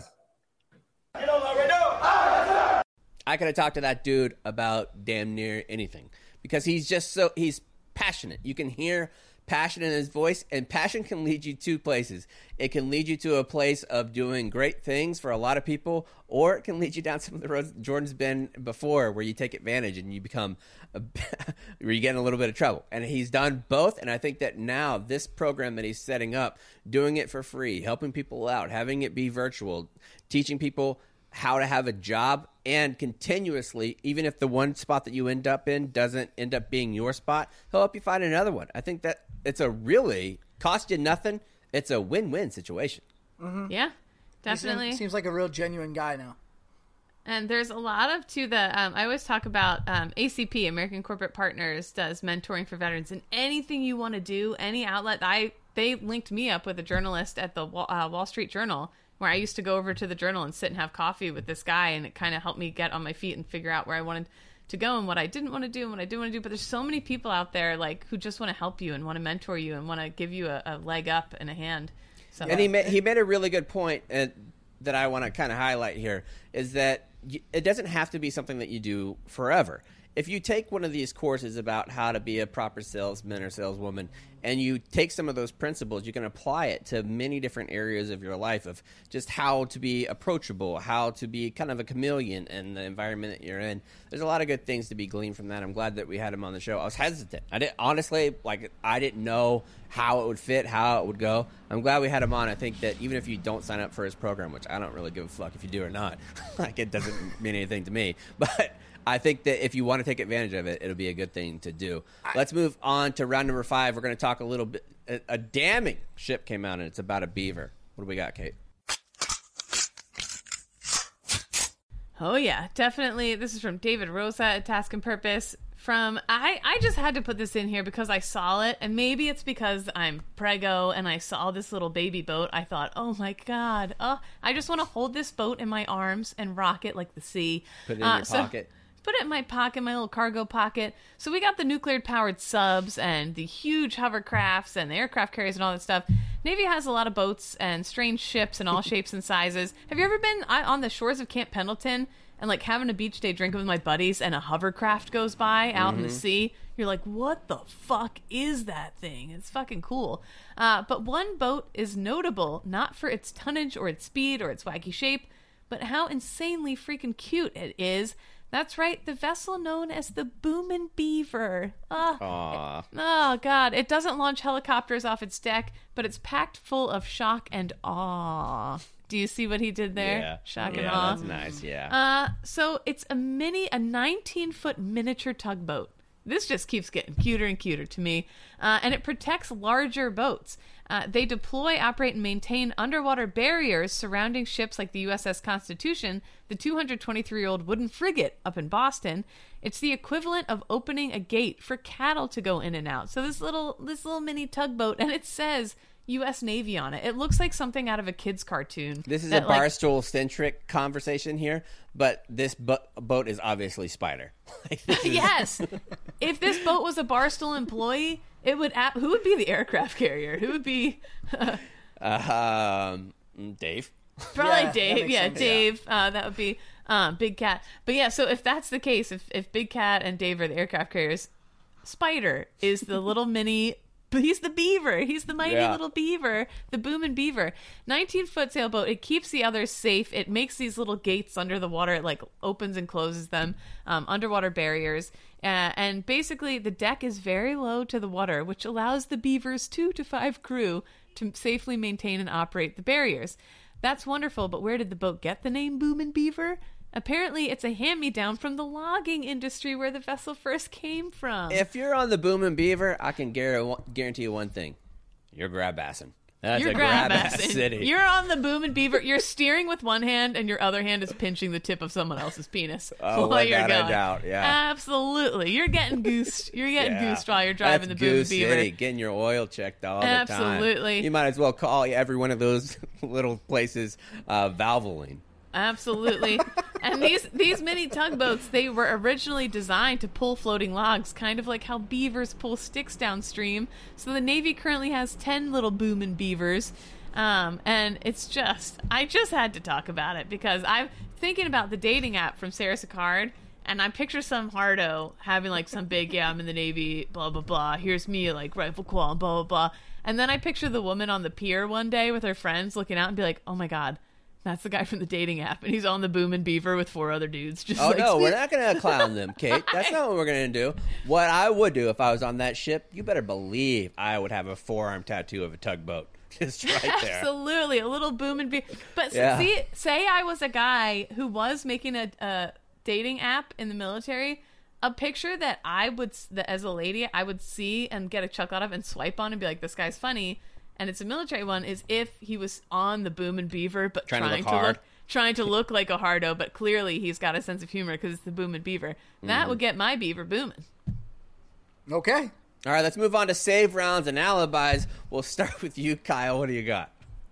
I could have talked to that dude about damn near anything because he's passionate. You can hear passion in his voice, and passion can lead you two places. It can lead you to a place of doing great things for a lot of people, or it can lead you down some of the roads Jordan's been before, where you take advantage and you become where you get in a little bit of trouble. And he's done both, and I think that now this program that he's setting up, doing it for free, helping people out, having it be virtual, teaching people how to have a job, and continuously, even if the one spot that you end up in doesn't end up being your spot, he'll help you find another one. I think that it's a really cost you nothing. It's a win-win situation. Mm-hmm. Yeah, definitely. Seems like a real genuine guy now. And there's a lot of, too, I always talk about ACP, American Corporate Partners, does mentoring for veterans. And anything you want to do, any outlet, they linked me up with a journalist at the Wall Street Journal, where I used to go over to the Journal and sit and have coffee with this guy, and it kind of helped me get on my feet and figure out where I wanted to go and what I didn't want to do and what I did want to do. But there's so many people out there who just want to help you and want to mentor you and want to give you a leg up and a hand. So, and he made a really good point that I want to kind of highlight here, is that it doesn't have to be something that you do forever. If you take one of these courses about how to be a proper salesman or saleswoman, and you take some of those principles, you can apply it to many different areas of your life, of just how to be approachable, how to be kind of a chameleon in the environment that you're in. There's a lot of good things to be gleaned from that. I'm glad that we had him on the show. I was hesitant. I didn't know how it would fit, how it would go. I'm glad we had him on. I think that even if you don't sign up for his program, which I don't really give a fuck if you do or not, it doesn't mean anything to me, but I think that if you want to take advantage of it, it'll be a good thing to do. Let's move on to round number 5. We're going to talk a little bit. A damning ship came out, and it's about a beaver. What do we got, Kate? Oh, yeah, definitely. This is from David Rosa at Task and Purpose. I just had to put this in here because I saw it, and maybe it's because I'm preggo and I saw this little baby boat. I thought, oh my God, I just want to hold this boat in my arms and rock it like the sea. Put it in your pocket. Put it in my pocket, my little cargo pocket. So we got the nuclear-powered subs and the huge hovercrafts and the aircraft carriers and all that stuff. Navy has a lot of boats and strange ships in all shapes and sizes. Have you ever been on the shores of Camp Pendleton and having a beach day drinking with my buddies and a hovercraft goes by out in the sea? You're like, what the fuck is that thing? It's fucking cool. But one boat is notable, not for its tonnage or its speed or its wacky shape, but how insanely freaking cute it is. That's right, the vessel known as the Boomin' Beaver. Oh, God. It doesn't launch helicopters off its deck, but it's packed full of shock and awe. Do you see what he did there? Yeah. Shock and awe. That's nice, yeah. So it's a 19-foot miniature tugboat. This just keeps getting cuter and cuter to me. And it protects larger boats. They deploy, operate, and maintain underwater barriers surrounding ships like the USS Constitution, the 223-year-old wooden frigate up in Boston. It's the equivalent of opening a gate for cattle to go in and out. So this little mini tugboat, and it says U.S. Navy on it. It looks like something out of a kid's cartoon. This is a Barstool-centric conversation here, but this boat is obviously Spider. Yes. If this boat was a Barstool employee, it would. Who would be the aircraft carrier? Who would be? Dave. Probably Dave. Yeah, Dave. That would be Big Cat. But yeah, so if that's the case, if Big Cat and Dave are the aircraft carriers, Spider is the little mini. But he's the beaver. He's the mighty little beaver, the Boomin' Beaver. 19-foot sailboat. It keeps the others safe. It makes these little gates under the water. It opens and closes them, underwater barriers. And basically, the deck is very low to the water, which allows the beaver's 2 to 5 crew to safely maintain and operate the barriers. That's wonderful, but where did the boat get the name Boomin' Beaver? Apparently, it's a hand-me-down from the logging industry where the vessel first came from. If you're on the Boomin' Beaver, I can guarantee you one thing. You're grab-assing. That's a grab-ass city. You're on the Boomin' Beaver. You're steering with one hand, and your other hand is pinching the tip of someone else's penis while you're going. Without a doubt, yeah. Absolutely. You're getting goosed. You're getting goosed while you're driving the Boomin' Beaver. City, getting your oil checked all the time. Absolutely. You might as well call every one of those little places Valvoline. Absolutely. And these mini tugboats, they were originally designed to pull floating logs, kind of like how beavers pull sticks downstream. So the Navy currently has 10 little Boomin' Beavers. And I just had to talk about it because I'm thinking about the dating app from Sarah Sicard And I picture some hardo having like some big, I'm in the Navy, blah, blah, blah. Here's me, like rifle qual, blah, blah, blah. And then I picture the woman on the pier one day with her friends looking out and be like, oh my God, that's the guy from the dating app. And he's on the Boom and Beaver with 4 other dudes. Just no, we're not going to clown them, Kate. That's not what we're going to do. What I would do if I was on that ship, you better believe I would have a forearm tattoo of a tugboat. Just right there. Absolutely. A little Boom and Beaver. But see, say I was a guy who was making a dating app in the military, a picture that as a lady, I would see and get a chuckle out of and swipe on and be like, this guy's funny. And it's a military one, is if he was on the Boom and Beaver, but trying to look like a hardo, but clearly he's got a sense of humor because it's the Boom and Beaver. That would get my beaver booming. Okay. All right, let's move on to save rounds and alibis. We'll start with you, Kyle. What do you got?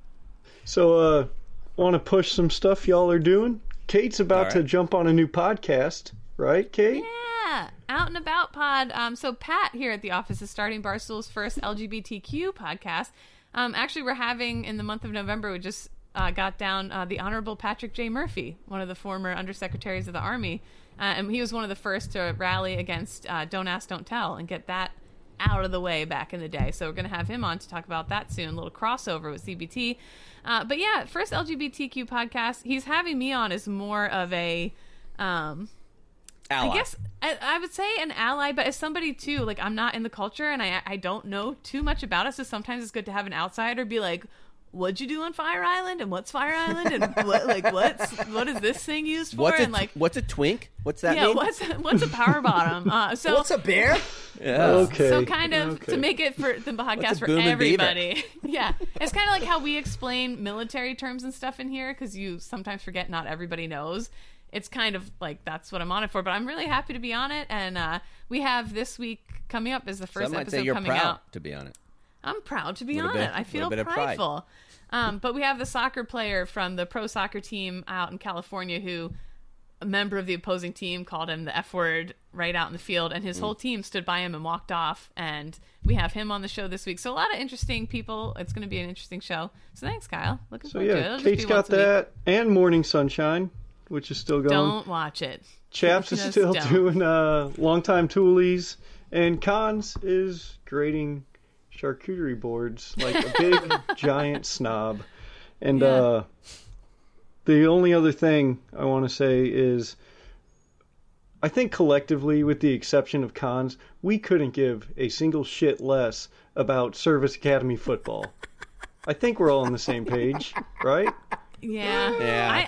So, want to push some stuff y'all are doing? Kate's about to jump on a new podcast, right, Kate? Yeah, Out and About Pod. So Pat here at the office is starting Barstool's first LGBTQ podcast. Actually, we're having, in the month of November, we just got down the Honorable Patrick J. Murphy, one of the former undersecretaries of the Army. And he was one of the first to rally against Don't Ask, Don't Tell and get that out of the way back in the day. So we're going to have him on to talk about that soon, a little crossover with CBT. But yeah, first LGBTQ podcast. He's having me on as more of a... ally. I guess I would say an ally, but as somebody too, like I'm not in the culture and I don't know too much about it, so sometimes it's good to have an outsider be like, what'd you do on Fire Island and what's Fire Island and what is this thing used for? What's a twink? What's that mean? What's a power bottom? So what's a bear? Yeah. Okay. So kind of to make it for the podcast for everybody. Yeah. It's kind of like how we explain military terms and stuff in here because you sometimes forget not everybody knows. It's kind of like that's what I'm on it for, but I'm really happy to be on it. And we have this week coming up is the first episode you're coming proud out. To be on it. I'm proud to be on it. I feel prideful. But we have the soccer player from the pro soccer team out in California who a member of the opposing team called him the F word right out in the field, and his whole team stood by him and walked off. And we have him on the show this week. So a lot of interesting people. It's going to be an interesting show. So thanks, Kyle. Looking forward to it. Kate's got that and Morning Sunshine, which is still going. Don't watch it. Chaps is still doing longtime toolies, and Cons is grading charcuterie boards like a big giant snob. And the only other thing I want to say is I think collectively, with the exception of Cons, we couldn't give a single shit less about Service Academy football. I think we're all on the same page, right? Yeah.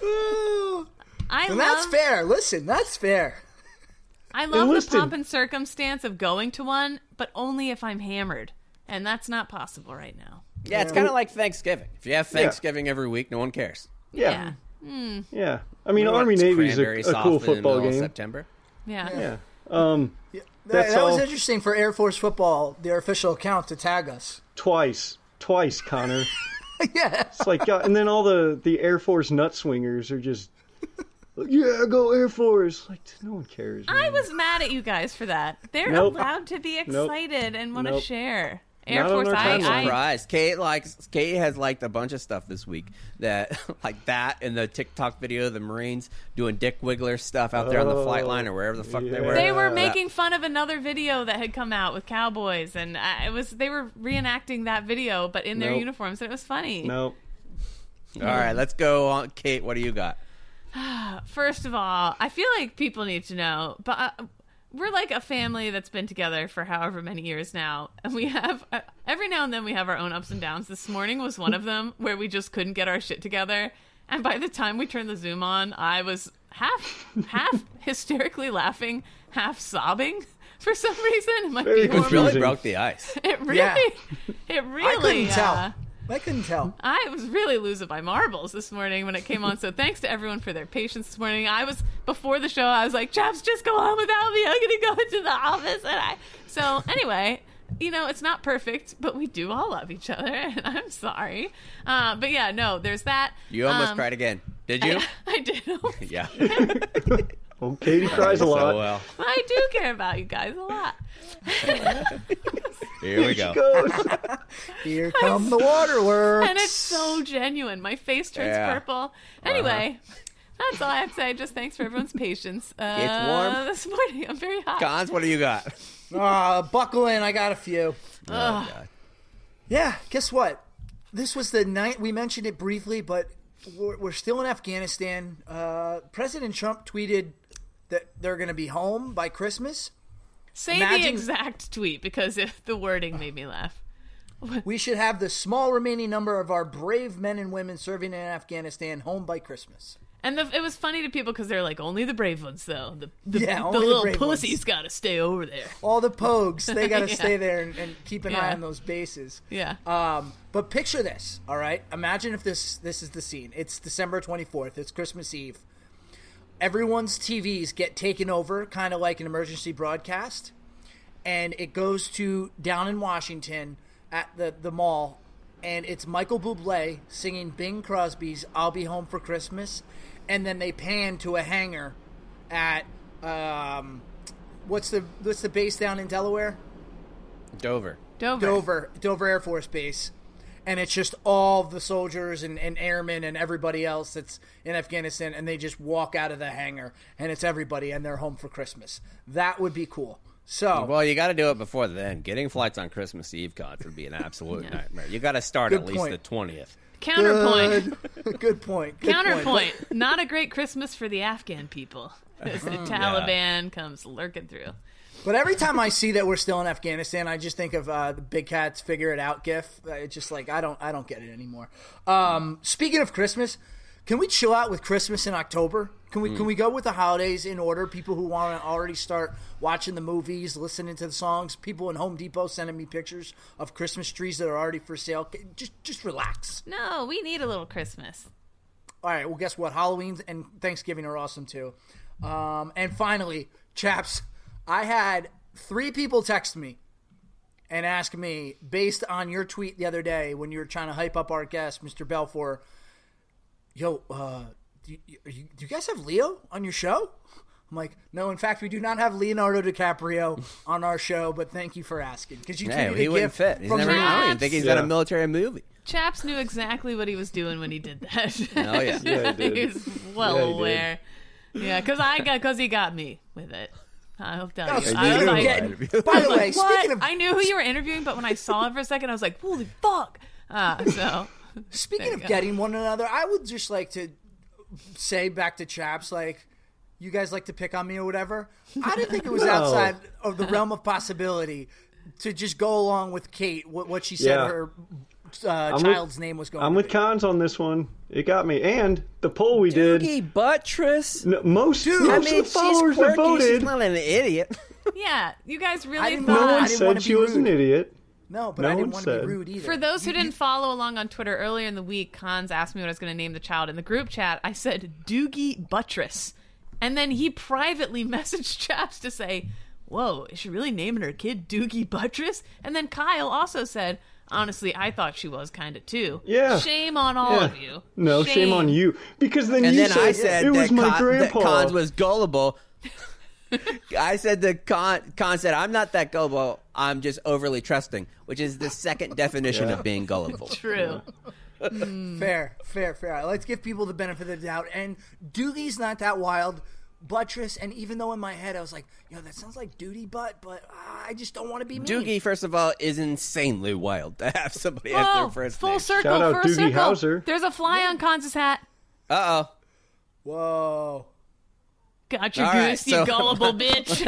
And that's fair. Listen, that's fair. I love the pomp and circumstance of going to one, but only if I'm hammered. And that's not possible right now. Yeah, it's kind of like Thanksgiving. If you have Thanksgiving every week, no one cares. Yeah. Yeah. I mean, Army Navy's a cool football game. September. Yeah. That was interesting for Air Force Football, their official account, to tag us. Twice, Connor. Yeah. It's like, and then all the Air Force nut swingers are just, yeah, go Air Force. Like, no one cares. Man. I was mad at you guys for that. They're allowed to be excited and want to share. Air Force, I'm surprised. Kate has liked a bunch of stuff this week that, like that, and the TikTok video of the Marines doing Dick Wiggler stuff out there on the flight line or wherever the fuck they were. They were making fun of another video that had come out with cowboys, and they were reenacting that video, but in their uniforms, and it was funny. Nope. All right, let's go on. Kate, what do you got? First of all, I feel like people need to know, but we're like a family that's been together for however many years now, and we have every now and then we have our own ups and downs. This morning was one of them where we just couldn't get our shit together, and by the time we turned the Zoom on, I was half hysterically laughing, half sobbing for some reason. It might be it really broke the ice. It really I couldn't tell. I couldn't tell. I was really losing my marbles this morning when it came on. So thanks to everyone for their patience this morning. Before the show, I was like, Chaps, just go on without me. I'm going to go into the office. So anyway, it's not perfect, but we do all love each other. And I'm sorry. But yeah, no, there's that. You almost cried again. Did you? I did. Yeah. Well, Katie cries a lot. So well. I do care about you guys a lot. Here we go. Here come the waterworks. And it's so genuine. My face turns purple. Anyway, That's all I have to say. Just thanks for everyone's patience. It's warm this morning. I'm very hot. Cons, what do you got? Buckle in. I got a few. Oh, God. Yeah, guess what? This was the night, we mentioned it briefly, but we're still in Afghanistan. President Trump tweeted that they're going to be home by Christmas. Say the exact tweet, because the wording made me laugh. We should have the small remaining number of our brave men and women serving in Afghanistan home by Christmas. And it was funny to people because they're like, only the brave ones, though. The only little pussies got to stay over there. All the pogues, they got to stay there and keep an eye on those bases. Yeah. But picture this, all right? Imagine if this is the scene. It's December 24th. It's Christmas Eve. Everyone's TVs get taken over, kind of like an emergency broadcast. And it goes to down in Washington at the mall. And it's Michael Bublé singing Bing Crosby's I'll Be Home for Christmas. And then they pan to a hangar at what's the base down in Delaware? Dover Air Force Base. And it's just all the soldiers and airmen and everybody else that's in Afghanistan, and they just walk out of the hangar, and it's everybody, and they're home for Christmas. That would be cool. So, well, you got to do it before then. Getting flights on Christmas Eve, Cons, would be an absolute nightmare. You got to start at least the 20th. Counterpoint. Good point. Counterpoint. Not a great Christmas for the Afghan people. As the Taliban comes lurking through. But every time I see that we're still in Afghanistan, I just think of the Big Cat's "Figure It Out" gif. It's just like I don't get it anymore. Speaking of Christmas, can we chill out with Christmas in October? Can we go with the holidays in order? People who want to already start watching the movies, listening to the songs. People in Home Depot sending me pictures of Christmas trees that are already for sale. Just relax. No, we need a little Christmas. All right. Well, guess what? Halloween and Thanksgiving are awesome too. And finally, chaps. I had 3 people text me and ask me, based on your tweet the other day when you were trying to hype up our guest, Mr. Belfour, yo, do you guys have Leo on your show? I'm like, no, in fact, we do not have Leonardo DiCaprio on our show, but thank you for asking. Because you tweeted he wouldn't fit. I don't even think he's in a military movie. Chaps knew exactly what he was doing when he did that. Oh, yeah. Yeah, he did. He was well aware. Yeah, because he got me with it. I'll tell you. I was like, by the way, speaking of... I knew who you were interviewing, but when I saw it for a second, I was like, holy fuck. Speaking of getting one another, I would just like to say back to Chaps, like, you guys like to pick on me or whatever. I didn't think it was outside of the realm of possibility to just go along with Kate, what she said her child's name was going to be. I'm with Cons on this one. It got me. And the poll we did. Doogie Buttress. Most of the followers that voted. She's not an idiot. Yeah, you guys really thought. No one said she was an idiot. No, but I didn't want to be rude either. For those who didn't follow along on Twitter earlier in the week, Cons asked me what I was going to name the child. In the group chat, I said Doogie Buttress. And then he privately messaged Chaps to say, whoa, is she really naming her kid Doogie Buttress? And then Kyle also said, honestly, I thought she was kind of too. Yeah. Shame on all of you. No, shame on you. Because then I said it was my grandpa. That Cons was gullible. I said Con said, I'm not that gullible. I'm just overly trusting, which is the second definition of being gullible. True. Fair. Let's give people the benefit of the doubt. And Doogie's not that wild. Buttress, and even though in my head I was like, yo, that sounds like Duty Butt, but I just don't want to be mean. Doogie, first of all, is insanely wild to have somebody as their first full name. Circle, shout out first Doogie circle. Howser. There's a fly on Cons' hat. Uh-oh. Whoa. Got your goose, you gullible bitch.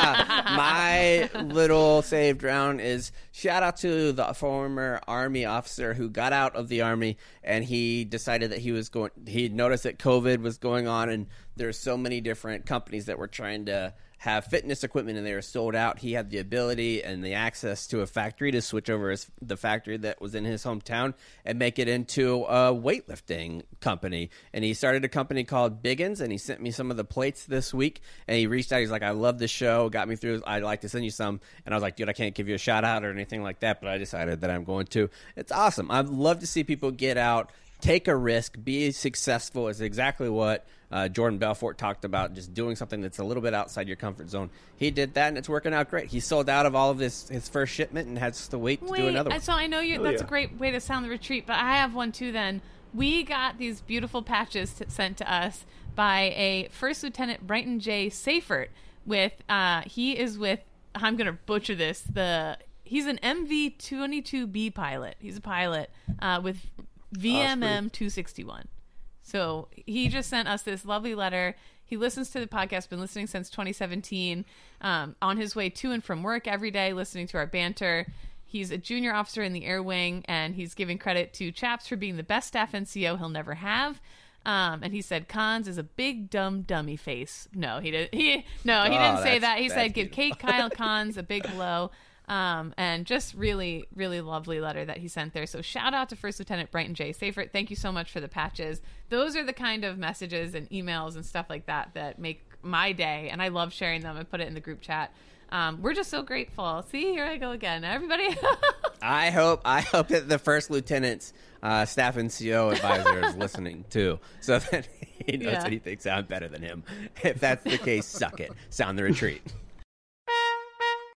My little saved round is shout out to the former Army officer who got out of the Army, and he decided that he noticed that COVID was going on, and there's so many different companies that were trying to have fitness equipment and they were sold out. He had the ability and the access to a factory to switch over the factory that was in his hometown and make it into a weightlifting company. And he started a company called Biggins, and he sent me some of the plates this week, and he reached out. He's like, I love the show, got me through. I'd like to send you some. And I was like, dude, I can't give you a shout out or anything like that, but I decided that I'm going to. It's awesome. I'd love to see people get out, take a risk, be successful. Is exactly what Jordan Belfort talked about, just doing something that's a little bit outside your comfort zone. He did that, and it's working out great. He sold out of all of his first shipment and has to wait to do another one. So I know that's a great way to sound the retreat, but I have one too then. We got these beautiful patches sent to us by a First Lieutenant Brighton J. Seifert. He is with, I'm going to butcher this, he's an MV-22B pilot. He's a pilot with VMM 261. So he just sent us this lovely letter. He listens to the podcast, been listening since 2017, on his way to and from work every day, listening to our banter. He's a junior officer in the Air Wing, and he's giving credit to Chaps for being the best staff NCO he'll never have. And he said Cons is a big dumb dummy face. No, he didn't. He didn't say that. He said give Kate Kyle Cons a big hello. And just really, really lovely letter that he sent there. So shout out to First Lieutenant Brighton J. Seifert. Thank you so much for the patches. Those are the kind of messages and emails and stuff like that that make my day, and I love sharing them and put it in the group chat. We're just so grateful. See, here I go again. Everybody. I hope that the First Lieutenant's staff NCO advisor is listening too, so that he knows that he thinks I'm better than him. If that's the case, suck it. Sound the retreat.